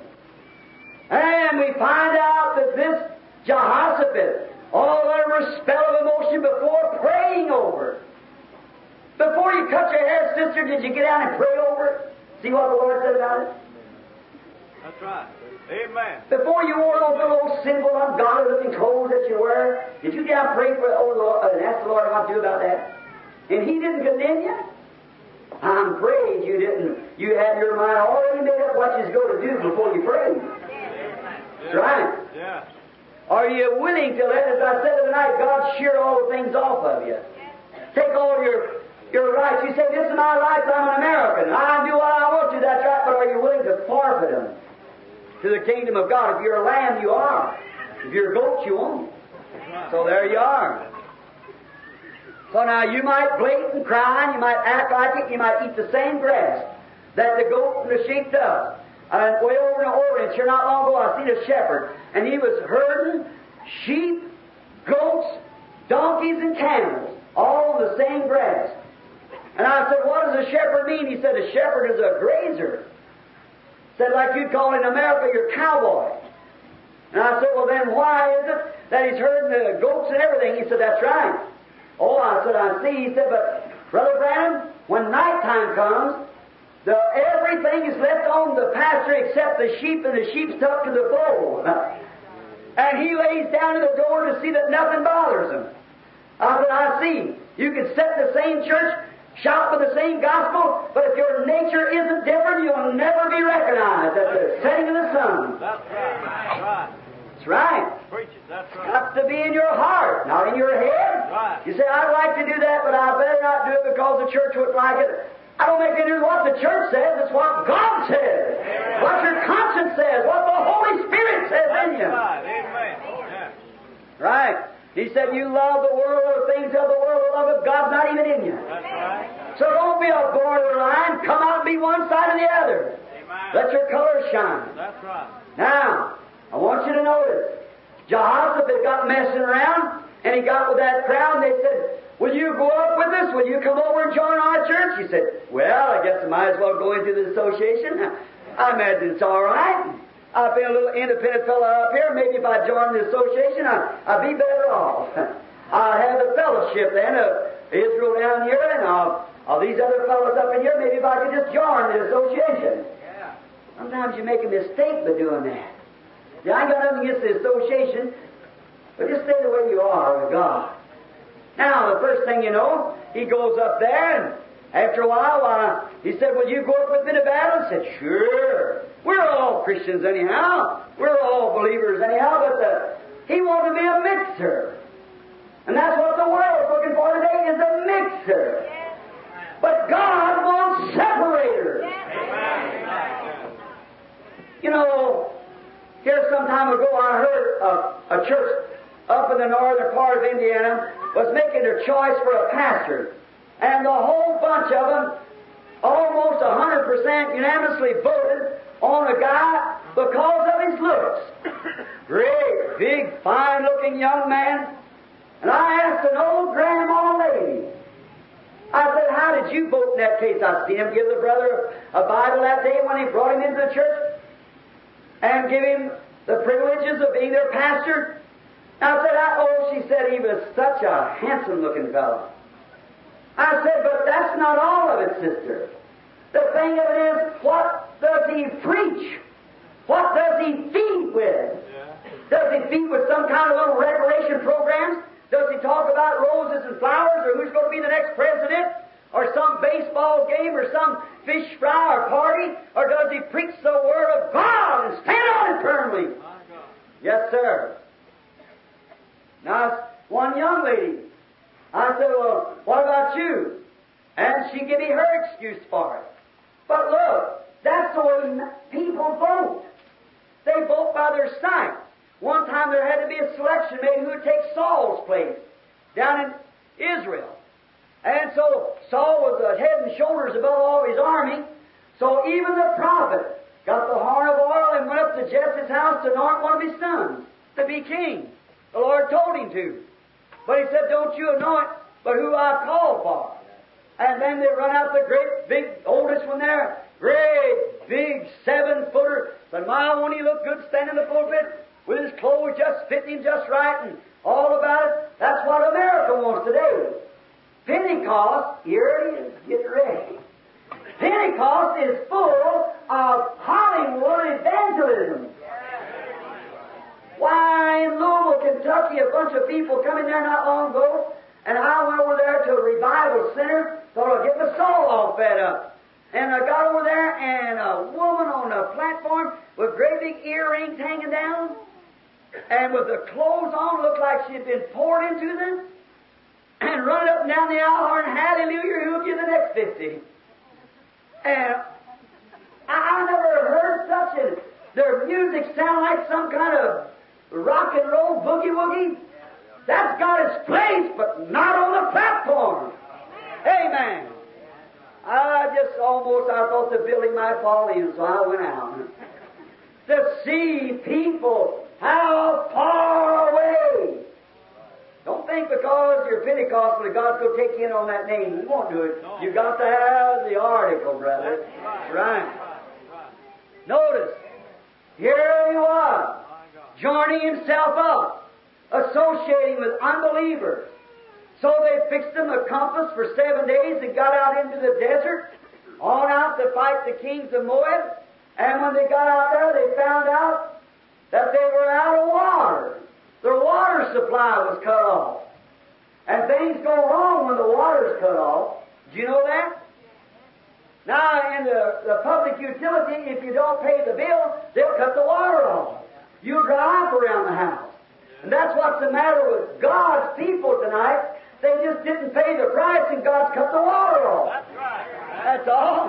And we find out that this Jehoshaphat, all under a spell of emotion before praying over it. Before you cut your hair, sister, did you get out and pray over it? See what the Lord said about it? That's right. Amen. Before you wore those little sinful, ungodly looking clothes that you wear, did you get out and pray for oh Lord, and ask the Lord what to do about that? And He didn't condemn you? I'm afraid you didn't. You had your mind already made up what you're going to do before you prayed. That's right. Yeah. Are you willing to let, as I said the other night, God shear all the things off of you? Take all your your rights. You say, this is my rights, I'm an American. I do what I want to, that's right, but are you willing to forfeit them to the kingdom of God? If you're a lamb, you are. If you're a goat, you won't. So there you are. So now you might blatant cry, you might act like it, you might eat the same grass that the goat and the sheep does. And way over in Orient, here not long ago, I seen a shepherd, and he was herding sheep, goats, donkeys, and camels, all on the same grass. And I said, what does a shepherd mean? He said, a shepherd is a grazer. Said, like you'd call in America your cowboy. And I said, well, then why is it that he's herding the goats and everything? He said, that's right. Oh, I said, I see. He said, but Brother Branham, when nighttime comes, the, everything is left on the pasture except the sheep, and the sheep's tucked to the fold. And he lays down at the door to see that nothing bothers him. I said, I see. You can sit in the same church, shout for the same gospel, but if your nature isn't different, you'll never be recognized at the setting of the sun. That's right. That's right. That's right. Preach it. That's right. Got to be in your heart, not in your head. Right. You say, I'd like to do that, but I better not do it because the church wouldn't like it. I don't make any difference what the church says, it's what God says. Amen. What your conscience says, what the Holy Spirit says That's in you. Right. Amen. Yeah. Right. He said, you love the world or the things of the world, the love of God's not even in you. That's right. So don't be a borderline. Come out and be one side or the other. Amen. Let your colors shine. That's right. Now, I want you to notice, Jehoshaphat got messing around, and he got with that crowd, and they said, will you go up with us? Will you come over and join our church? He said, well, I guess I might as well go into the association. I imagine it's all right. I've been a little independent fellow up here. Maybe if I join the association, I, I'd be better off. I'll have the fellowship then of Israel down here and of, of these other fellows up in here. Maybe if I could just join the association. Yeah. Sometimes you make a mistake by doing that. Yeah, I got nothing against the association, but just stay the way you are with God. Now, the first thing you know, he goes up there, and after a while, uh, he said, will you go up with me to battle? I said, sure. We're all Christians anyhow. We're all believers anyhow, but the, he wanted to be a mixer. And that's what the world's looking for today, is a mixer. Yes. But God wants separators. Yes. You know, here some time ago I heard a, a church up in the northern part of Indiana was making their choice for a pastor. And the whole bunch of them, almost one hundred percent unanimously voted on a guy because of his looks. Great, big, fine-looking young man. And I asked an old grandma lady, I said, how did you vote in that case? I seen him give the brother a Bible that day when he brought him into the church and give him the privileges of being their pastor. I said, I, oh, she said he was such a handsome-looking fellow. I said, but that's not all of it, sister. The thing of it is, what does he preach? What does he feed with? Yeah. Does he feed with some kind of little recreation programs? Does he talk about roses and flowers, or who's going to be the next president, or some baseball game, or some fish fry or party? Or does he preach the Word of God and stand on it firmly? Yes, sir. Now, one young lady, I said, well, what about you? And she gave me her excuse for it. But look, that's the way people vote. They vote by their sight. One time there had to be a selection made who would take Saul's place down in Israel. And so Saul was uh, head and shoulders above all his army. So even the prophet got the horn of oil and went up to Jesse's house to anoint one of his sons to be king. The Lord told him to. But he said, don't you anoint but who I called for. And then they run out the great big oldest one there, great big seven footer. Said, my, won't he look good standing in the pulpit with his clothes just fitting him just right and all about it? That's what America wants today. Pentecost, here it is, get ready. Pentecost is full of Hollywood evangelism. Why, in Louisville, Kentucky, a bunch of people come in there not long ago, and I went over there to a revival center, thought I'd get my soul all fed up. And I got over there, and a woman on a platform with great big earrings hanging down, and with the clothes on, looked like she had been poured into them, and running up and down the aisle, and hallelujah, who'll give the next fifty? And I, I never heard such a, their music sound like some kind of rock and roll boogie-woogie. That's got its place, but not on the platform. Amen. I just almost, I thought the building might fall in, so I went out. To see people how far away. Don't think because you're Pentecostal that God's going to take you in on that name. He won't do it. You've got to have the article, brother. Right. Notice, here he was, joining himself up, associating with unbelievers. So they fixed him a compass for seven days and got out into the desert, on out to fight the kings of Moab. And when they got out there, they found out that they were out of water. Their water supply was cut off. And things go wrong when the water's cut off. Do you know that? Now, in the, the public utility, if you don't pay the bill, they'll cut the water off. You'll dry up around the house. And that's what's the matter with God's people tonight. They just didn't pay the price, and God's cut the water off. That's right. That's all.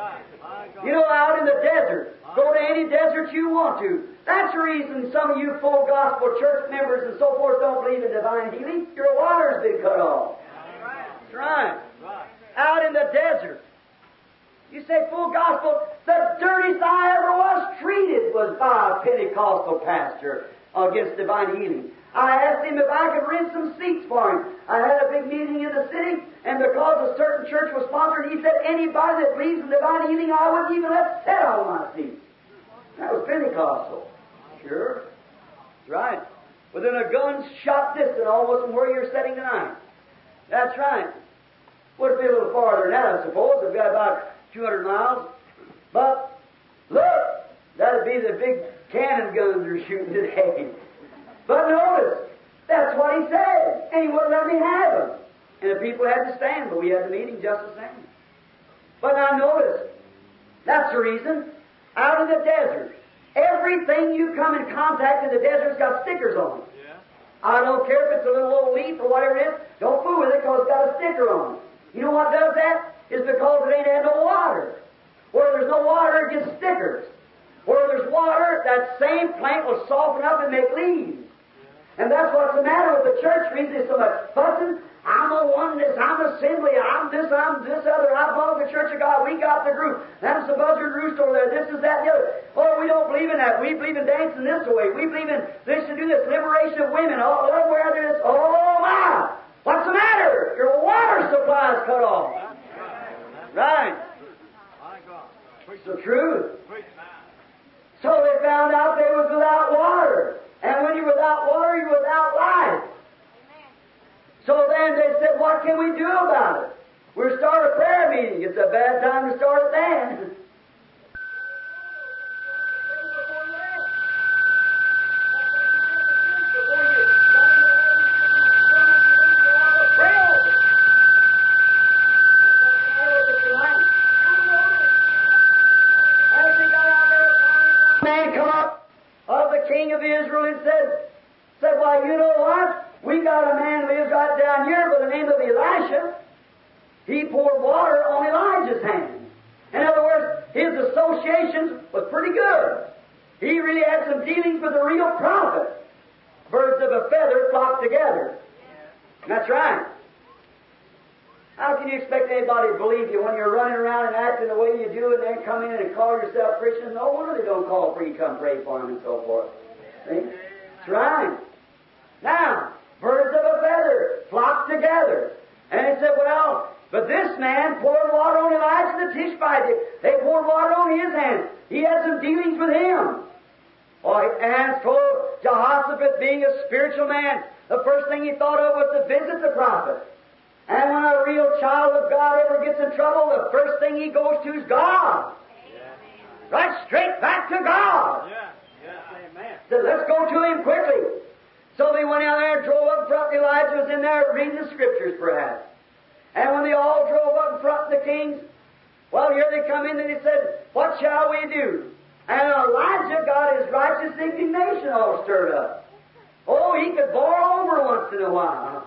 You know, out in the desert, go to any desert you want to. That's the reason some of you full gospel church members and so forth don't believe in divine healing. Your water's been cut off. That's right. Out in the desert. You say full gospel, the dirtiest I ever was treated was by a Pentecostal pastor against divine healing. I asked him if I could rent some seats for him. I had a big meeting in the city, and because a certain church was sponsored, he said, anybody that believes in divine healing, I wouldn't even let sit on my seat. That was Pentecostal. Sure. That's right. Within a gun's shot distance almost from where you're sitting tonight. That's right. Would be a little farther than that, I suppose. It'd be about two hundred miles. But, look, that'd be the big cannon guns they're shooting today. But notice, that's what he said. And he wouldn't let me have them. And the people had to stand, but we had the meeting just the same. But now notice, that's the reason. Out in the desert, everything you come in contact in the desert's got stickers on it. Yeah. I don't care if it's a little old leaf or whatever it is, don't fool with it because it's got a sticker on it. You know what does that? It's because it ain't had no water. Where there's no water, it gets stickers. Where there's water, that same plant will soften up and make leaves. And that's what's the matter with the church. Reason there's so much fussing. I'm a oneness, I'm assembly, I'm this, I'm this other, I belong to the Church of God, we got the group. That's the buzzard roost over there, this is that, the other. Oh, we don't believe in that. We believe in dancing this way. We believe in this to do this, liberation of women. Oh, oh where this? Oh, my! What's the matter? Your water supply is cut off. Right. It's the truth. So they found out they was without water. And when you're without water, you're without life. So then they said, what can we do about it? We'll start a prayer meeting. It's a bad time to start it then. Man come up of the king of Israel and said, said, why, you know what? We got a man who lives right down here by the name of Elisha. He poured water on Elijah's hand. In other words, his associations was pretty good. He really had some dealings with a real prophet. Birds of a feather flock together. That's right. How can you expect anybody to believe you when you're running around and acting the way you do and then come in and call yourself Christian? No wonder they don't call for you to come pray for them and so forth. See? That's right. Now, birds of a feather flock together. And he said, well, but this man poured water on Elijah the Tishbite. They poured water on his hands. He had some dealings with him. Oh, and told Jehoshaphat, being a spiritual man, the first thing he thought of was to visit the prophet. And when a real child of God ever gets in trouble, the first thing he goes to is God. Yeah. Right straight back to God. Yeah. Yeah. Amen. So let's go to him quickly. So they went out there and drove up in front. Elijah was in there reading the Scriptures, perhaps. And when they all drove up in front of the kings, well, here they come in and they said, what shall we do? And Elijah got his righteous indignation all stirred up. Oh, he could boil over once in a while.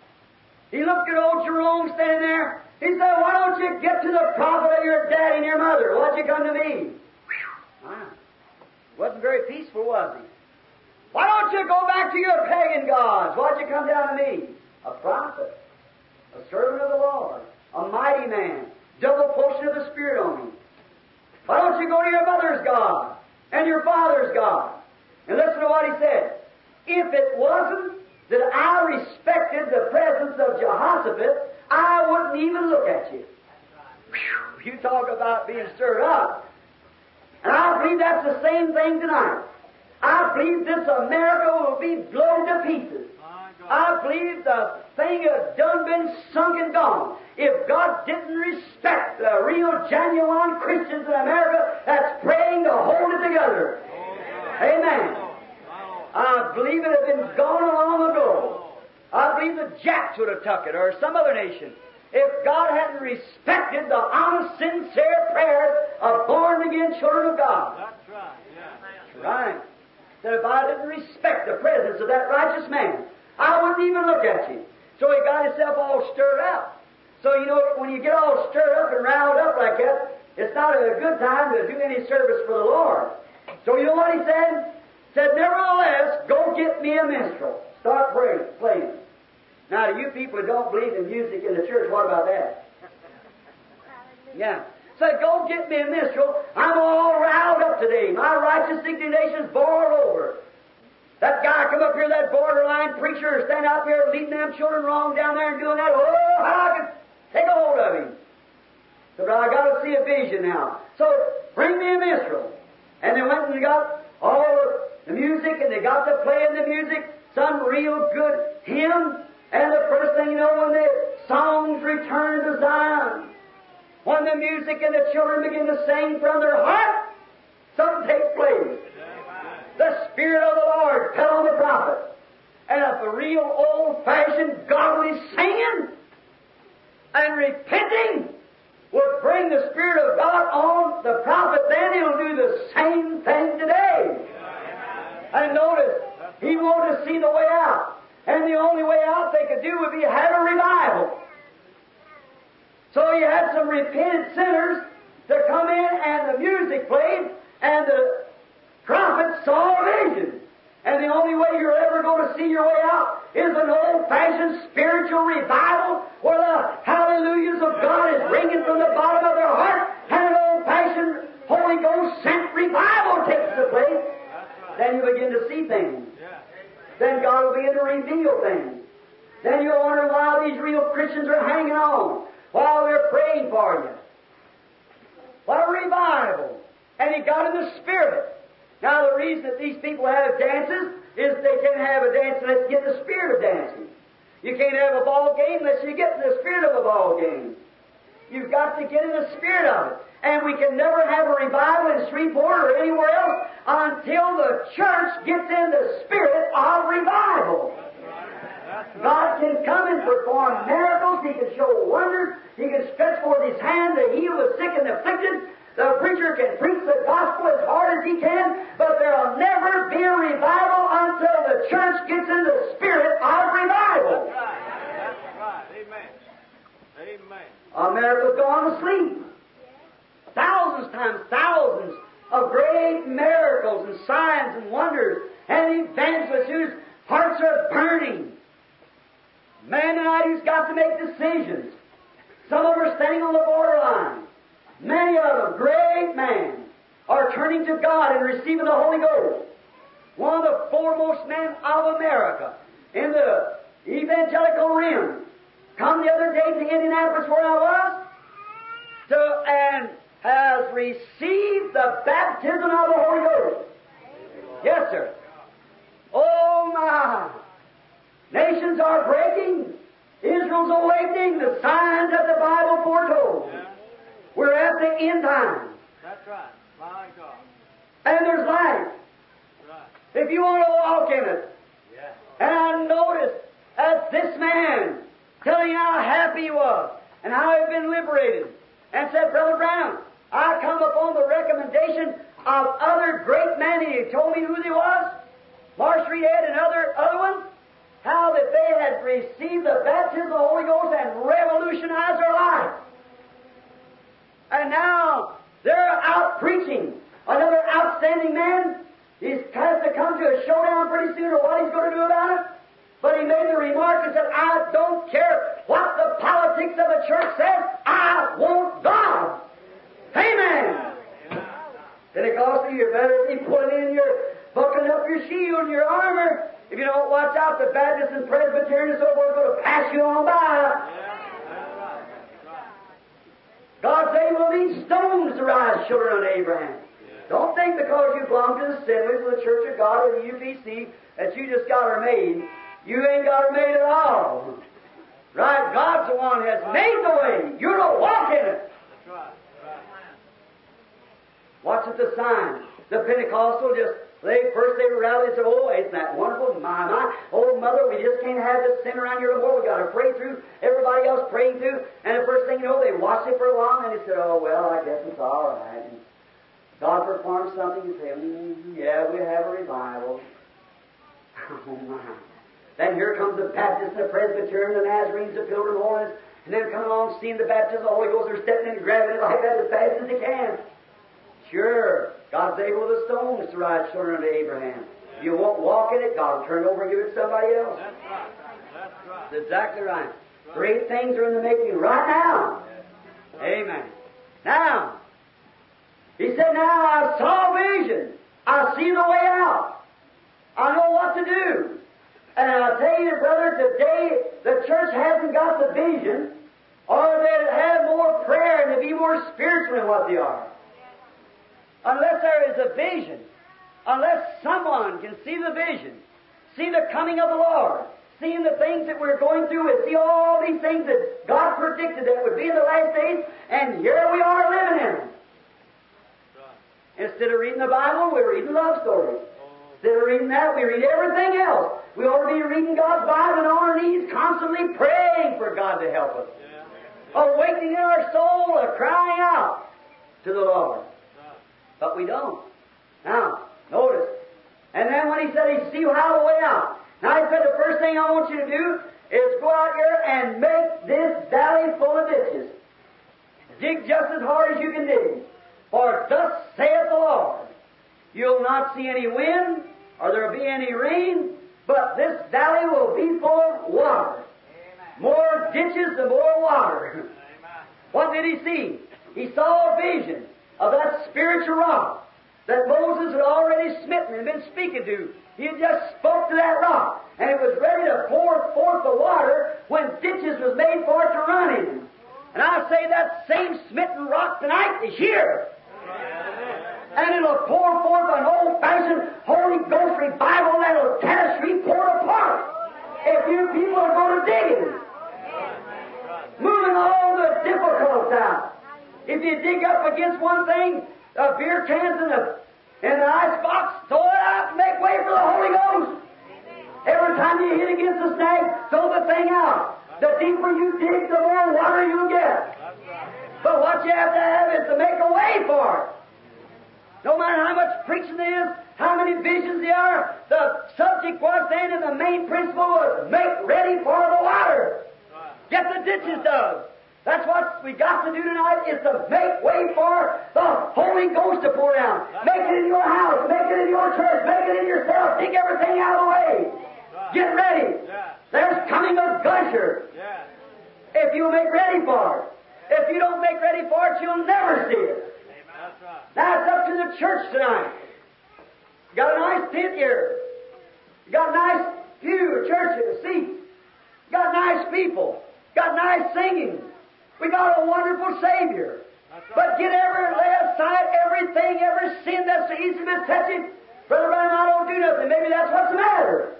He looked at old Jerome standing there. He said, why don't you get to the prophet of your daddy and your mother? Why'd you come to me? Wow. Wasn't very peaceful, was he? Why don't you go back to your pagan gods? Why'd you come down to me? A prophet, a servant of the Lord, a mighty man, double portion of the Spirit on him. Why don't you go to your mother's God and your father's God? And listen to what he said. If it wasn't that I respected the presence of Jehoshaphat, I wouldn't even look at you. Whew, you talk about being stirred up. And I believe that's the same thing tonight. I believe this America will be blown to pieces. I believe the thing has done been sunk and gone. If God didn't respect the real, genuine Christians in America that's praying to hold it together. Amen. I believe it had been gone long ago. I believe the Japs would have took it, or some other nation. If God hadn't respected the honest, sincere prayers of born-again children of God. That's right. Yeah. That's right. That if I didn't respect the presence of that righteous man, I wouldn't even look at you. So he got himself all stirred up. So, you know, when you get all stirred up and riled up like that, it's not a good time to do any service for the Lord. So you know what he said? He said, nevertheless, go get me a minstrel. Start praying, playing. Now, to you people who don't believe in music in the church, what about that? Yeah. Said, go get me a minstrel. I'm all riled up today. My righteous indignation's boiled over. That guy come up here, that borderline preacher, stand out there leading them children wrong down there and doing that. Oh, how I can take a hold of him. So, but I got to see a vision now. So, bring me a minstrel. And they went and got all the music, and they got to playing the music, some real good hymn. And the first thing you know, when the songs return to Zion, when the music and the children begin to sing from their heart, something takes place. The Spirit of the Lord fell on the prophet. And if a real old-fashioned godly singing and repenting would bring the Spirit of God on the prophet, then he'll do the same thing today. And notice, he wanted to see the way out. And the only way out they could do would be to have a revival. So he had some repentant sinners to come in, and the music played, and the prophet saw a vision. And the only way you're ever going to see your way out is an old-fashioned spiritual revival where the hallelujahs of God is ringing from the bottom of their heart, and an old-fashioned Holy Ghost-sent revival takes the place. Then you begin to see things. Then God will begin to reveal things. Then you'll wonder why these real Christians are hanging on, while they're praying for you. What a revival! And he got in the Spirit. Now, the reason that these people have dances is they can't have a dance unless you get the spirit of dancing. You can't have a ball game unless you get in the spirit of a ball game. You've got to get in the spirit of it. And we can never have a revival in Shreveport or anywhere else until the church gets in the spirit of revival. God can come and perform miracles. He can show wonders. He can stretch forth His hand to heal the sick and afflicted. The preacher can preach the gospel as hard as he can, but there will never be a revival until the church gets in the spirit of revival. That's right. That's right. Amen. Amen. America's gone to sleep. Thousands times thousands of great miracles and signs and wonders and evangelists whose hearts are burning. Man tonight who's got to make decisions. Some of them are standing on the borderline. Many of them, great men, are turning to God and receiving the Holy Ghost. One of the foremost men of America in the evangelical realm come the other day to Indianapolis where I was to, and has received the baptism of the Holy Ghost. Yes, sir. Oh, my. Nations are breaking. Israel's awakening. The signs that the Bible foretold. Yeah. We're at the end time. That's right. My God. And there's light. Right. If you want to walk in it. Yeah. And I noticed as this man telling how happy he was and how he'd been liberated and said, Brother Brown, I come upon the recommendation of other great men, and he told me who they was, Marsh Reed and other, other ones, how that they had received the baptism of the Holy Ghost and revolutionized their life. And now they're out preaching. Another outstanding man is has to come to a showdown pretty soon, or what he's going to do about it. But he made the remark and said, I don't care what the politics of the church says, I want God. Amen. Pentecostal, you better be putting in your, buckling up your shield and your armor. If you don't watch out, the Baptists and Presbyterians and so forth are going to pass you on by. God said He will need stones to rise children unto Abraham. Don't think because you belong to the Assemblies of the Church of God or the U P C that you just got her made. You ain't got her made at all. Right? God's the one who has made the way. You're to walk in it. That's right. Right. Watch at the sign. The Pentecostal just, they first they rallied and said, oh, isn't that wonderful? My, my, oh, Mother, we just can't have this sin around here no more. We've got to pray through everybody else praying through. And the first thing you know, they watched it for a while, and they said, oh, well, I guess it's all right. And God performs something, you say, mm, yeah, we have a revival. Oh, my. Then here comes the Baptist, the Presbyterian, the Nazarenes, the Pilgrim Holiness, and then coming along seeing the baptism of the Holy Ghost, they're stepping in and grabbing it like that as fast as they can. Sure, God's able with the stones to rise children unto Abraham. If you won't walk in it, God will turn it over and give it to somebody else. That's right. That's right. That's exactly right. Great things are in the making right now. Amen. Now, he said, now I saw vision. I see the way out. I know what to do. And I'll tell you, brother, today the church hasn't got the vision, or they have more prayer and to be more spiritual than what they are. Unless there is a vision, unless someone can see the vision, see the coming of the Lord, seeing the things that we're going through, and see all these things that God predicted that would be in the last days, and here we are living in them. Instead of reading the Bible, we're reading love stories. Instead of reading that, we read everything else. We ought to be reading God's Bible and on our knees, constantly praying for God to help us. Awakening in our soul, a crying out to the Lord. But we don't. Now, notice. And then when he said he see how the way out. Now he said the first thing I want you to do is go out here and make this valley full of ditches. Dig just as hard as you can dig. For thus saith the Lord, you'll not see any wind, or there'll be any rain, but this valley will be full of water. Amen. More ditches, the more water. Amen. What did he see? He saw a vision of that spiritual rock that Moses had already smitten and been speaking to. He had just spoke to that rock, and it was ready to pour forth the water when ditches was made for it to run in. And I say that same smitten rock tonight is here. And it'll pour forth an old-fashioned Holy Ghost revival that'll tear the street poured apart if you people are going to dig it. Moving all the difficulties out. If you dig up against one thing, uh, beer cans in the, in the ice box, throw it out and make way for the Holy Ghost. Every time you hit against the snag, throw the thing out. The deeper you dig, the more water you get. But what you have to have is to make a way for it. No matter how much preaching there is, how many visions there are, the subject was then, and the main principle was make ready for the water. Get the ditches dug. That's what we got to do tonight, is to make way for the Holy Ghost to pour down. Make it in your house, make it in your church, make it in yourself, dig everything out of the way. Get ready. There's coming a gusher. If you make ready for it. If you don't make ready for it, you'll never see it. That's right. Now it's up to the church tonight. You got a nice pit here. You got a nice pew, churches, seats. You got nice people. You got nice singing. We got a wonderful Savior. That's right. But get ever lay aside everything, every sin that's so easy to beset you. Brother Branham, I don't do nothing. Maybe that's what's the matter.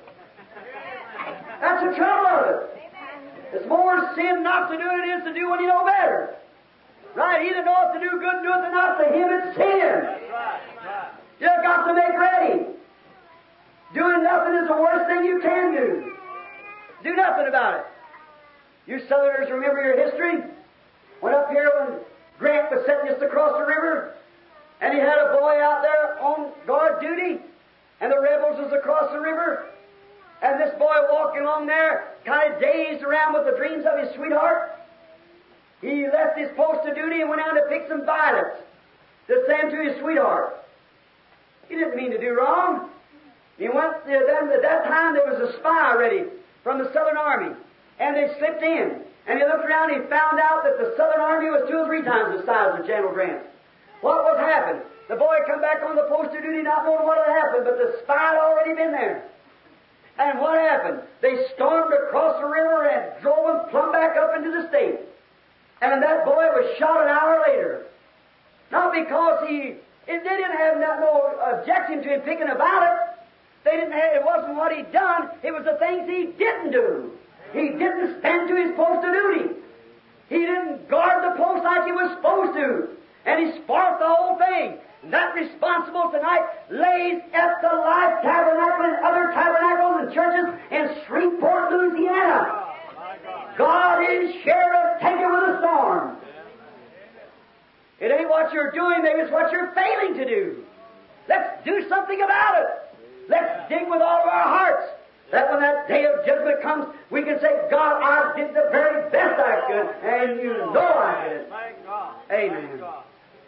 That's the trouble of it. It's more sin not to do it is to do when you know better. Right? Either know if to do good and do it or not. To him it's sin. That's right. That's right. You've got to make ready. Doing nothing is the worst thing you can do. Do nothing about it. You Southerners remember your history? Went up here when Grant was sitting just across the river, and he had a boy out there on guard duty, and the rebels was across the river, and this boy walking along there, kind of dazed around with the dreams of his sweetheart. He left his post of duty and went out to pick some violets to send to his sweetheart. He didn't mean to do wrong. He went there. Then at that time there was a spy ready from the Southern Army, and they slipped in. And he looked around and he found out that the Southern Army was two or three times the size of General Grant. What was happened? The boy come back on the post of duty not knowing what had happened, but the spy had already been there. And what happened? They stormed across the river and drove him plumb back up into the state. And that boy was shot an hour later. Not because he, it, they didn't have no, no objection to him picking a ballot. They didn't have, it wasn't what he'd done, it was the things he didn't do. He didn't stand to his post of duty. He didn't guard the post like he was supposed to. And he spoiled the whole thing. That responsible tonight lays at the Life Tabernacle and other tabernacles and churches in Shreveport, Louisiana. God is sure to take it with a storm. It ain't what you're doing, maybe it's what you're failing to do. Let's do something about it. Let's dig with all of our hearts, that when that day of judgment comes, we can say, God, I did the very best I could, and you know I did. Thank God. Amen. Thank God.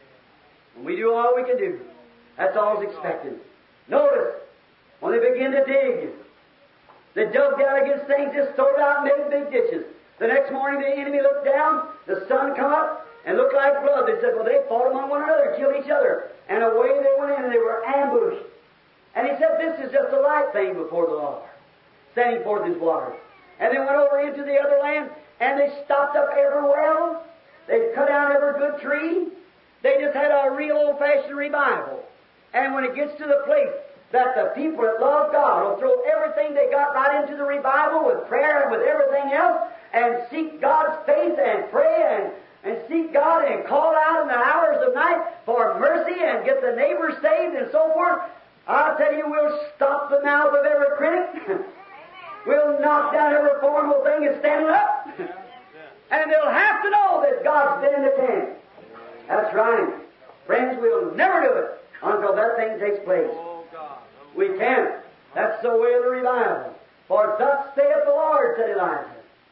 And we do all we can do. That's all's expected. Notice, when they begin to dig, they dug down against things, just threw it out and made big ditches. The next morning the enemy looked down, the sun come up, and looked like blood. They said, well, they fought among one another and killed each other. And away they went in, and they were ambushed. And he said, this is just a light thing before the Lord, sending forth his water. And they went over into the other land, and they stopped up every well. They cut down every good tree. They just had a real old-fashioned revival. And when it gets to the place that the people that love God will throw everything they got right into the revival with prayer and with everything else, and seek God's face and pray and, and seek God and call out in the hours of night for mercy and get the neighbors saved and so forth, I'll tell you, we'll stop the mouth of every critic. We'll knock down every formal thing that's standing up. And they'll have to know that God's been in the camp. That's right. Friends, we'll never do it until that thing takes place. Oh, God. We can't. That's the way of the revival. For thus saith the Lord, said Elijah.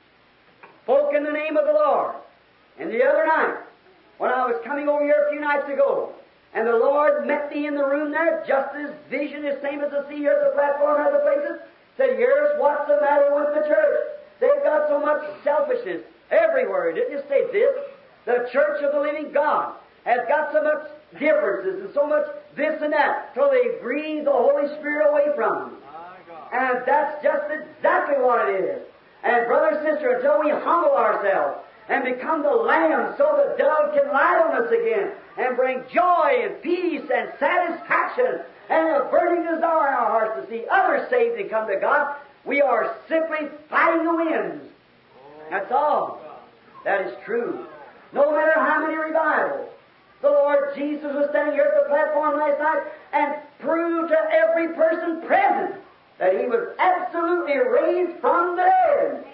Spoke in the name of the Lord. And the other night, when I was coming over here a few nights ago, and the Lord met me in the room there, just as vision is same as I see here at the platform and other places, said, here's what's the matter with the church. They've got so much selfishness everywhere. It didn't just say this. The church of the living God has got so much differences and so much this and that, till they breathe the Holy Spirit away from them. And that's just exactly what it is. And brother and sister, until we humble ourselves and become the lamb so the dove can light on us again and bring joy and peace and satisfaction and a burning desire in our hearts to see others saved and come to God, we are simply fighting the winds. That's all. That is true. No matter how many revivals. The Lord Jesus was standing here at the platform last night and proved to every person present that He was absolutely raised from the dead.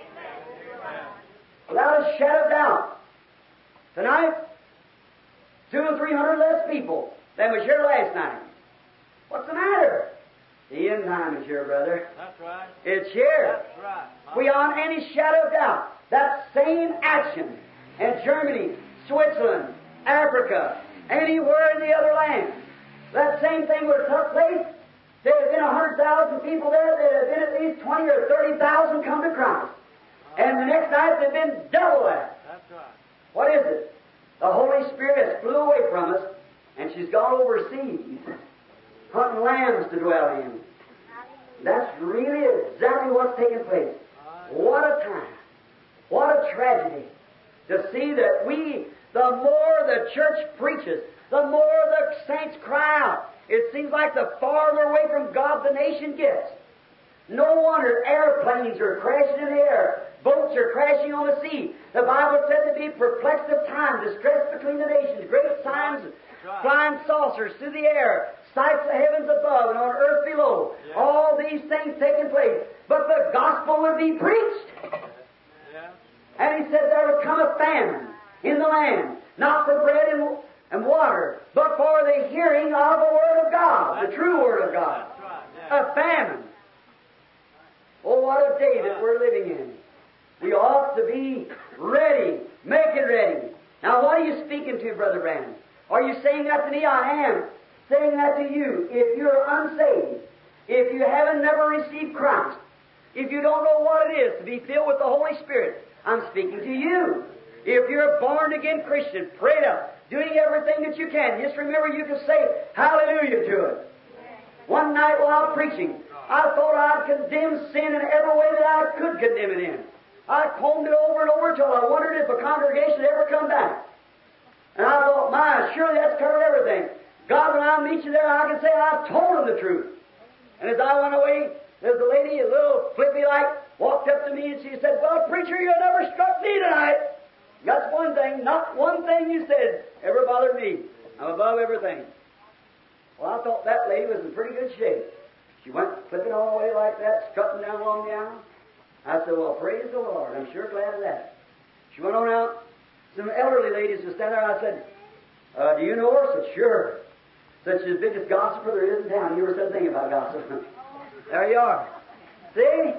Without a shadow of doubt. Tonight, two or three hundred less people than was here last night. What's the matter? The end time is here, brother. That's right. It's here. That's right. Beyond any shadow of doubt. That same action in Germany, Switzerland, Africa, anywhere in the other lands. That same thing would have took place. There had been a hundred thousand people there. There had been at least twenty or thirty thousand come to Christ. And the next night there had been double that. That's right. What is it? The Holy Spirit has flew away from us, and she's gone overseas, hunting lambs to dwell in. That's really exactly what's taking place. What a time. What a tragedy to see that we, the more the church preaches, the more the saints cry out. It seems like the farther away from God the nation gets. No wonder airplanes are crashing in the air. Boats are crashing on the sea. The Bible said to be perplexed of time, distress between the nations, great signs, flying saucers through the air, sights of heavens above and on earth below. Yeah. All these things taking place. But the gospel would be preached. Yeah. And he said there would come a famine in the land, not for bread and, and water, but for the hearing of the Word of God, the true Word of God. That's right. Yeah. A famine. Oh, what a day that we're living in. We ought to be ready. Make it ready. Now, what are you speaking to, Brother Branham? Are you saying that to me? I am saying that to you. If you're unsaved, if you haven't never received Christ, if you don't know what it is to be filled with the Holy Spirit, I'm speaking to you. If you're a born-again Christian, prayed up, doing everything that you can, just remember you can say hallelujah to it. One night while preaching, I thought I'd condemn sin in every way that I could condemn it in. I combed it over and over till I wondered if a congregation would ever come back. And I thought, my, surely that's covered everything. God, when I meet you there, I can say I told them the truth. And as I went away, there's a lady, a little flippy like, walked up to me and she said, well, preacher, you never struck me tonight. That's one thing. Not one thing you said ever bothered me. I'm above everything. Well, I thought that lady was in pretty good shape. She went flipping all the way like that, strutting down along the aisle. I said, well, praise the Lord. I'm sure glad of that. She went on out. Some elderly ladies were standing there. I said, uh, do you know her? I said, sure. Said, she's the biggest gossiper there is in town. You ever said a thing about gossip? There you are. See?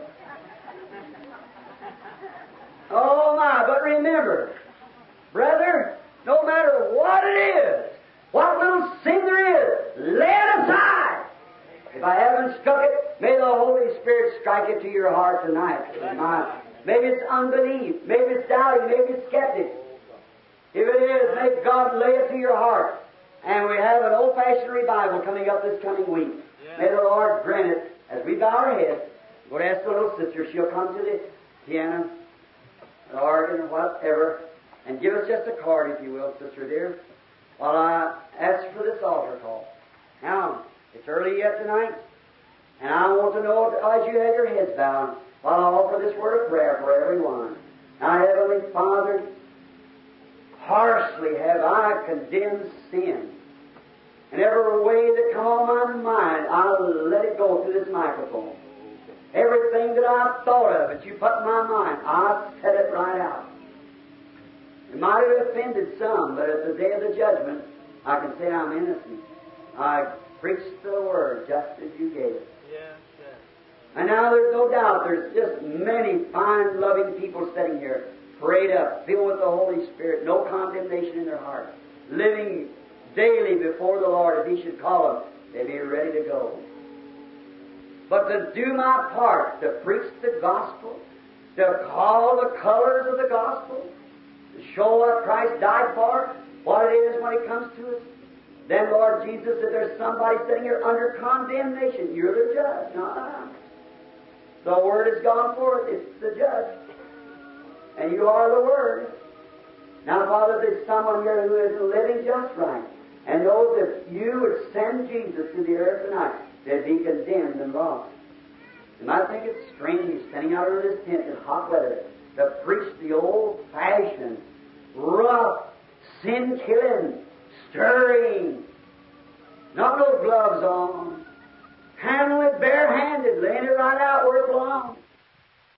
Oh, my. But remember, brother, no matter what it is, what little sin there is, lay it aside. If I haven't struck it, may the Holy Spirit strike it to your heart tonight. My, maybe it's unbelief. Maybe it's doubting. Maybe it's skeptic. If it is, may God lay it to your heart. And we have an old-fashioned revival coming up this coming week. Yeah. May the Lord grant it as we bow our heads. We'll ask the little sister. She'll come to the piano, the organ, or whatever, and give us just a card, if you will, sister dear, while I ask for this altar call. Now, it's early yet tonight, and I want to know, as you have your heads bowed, while I offer this word of prayer for everyone. Now, Heavenly Father, harshly have I condemned sin. And every way that come on my mind, I'll let it go through this microphone. Everything that I thought of that you put in my mind, I set it right out. It might have offended some, but at the day of the judgment, I can say I'm innocent. I preached the word just as you gave it. Yes, yes. And now there's no doubt there's just many fine, loving people sitting here, prayed up, filled with the Holy Spirit, no condemnation in their heart, living daily before the Lord. If He should call them, they'd be ready to go. But to do my part, to preach the gospel, to call the colors of the gospel, to show what Christ died for, what it is when it comes to us, then, Lord Jesus, if there's somebody sitting here under condemnation, you're the judge, not I. The Word has gone forth. It's the judge. And you are the Word. Now, Father, there's someone here who is living just right and knows that you would send Jesus to the earth tonight, they'd be condemned and lost. And I think it's strange standing out under this tent in hot weather to preach the old-fashioned, rough, sin-killing, stirring, not no gloves on,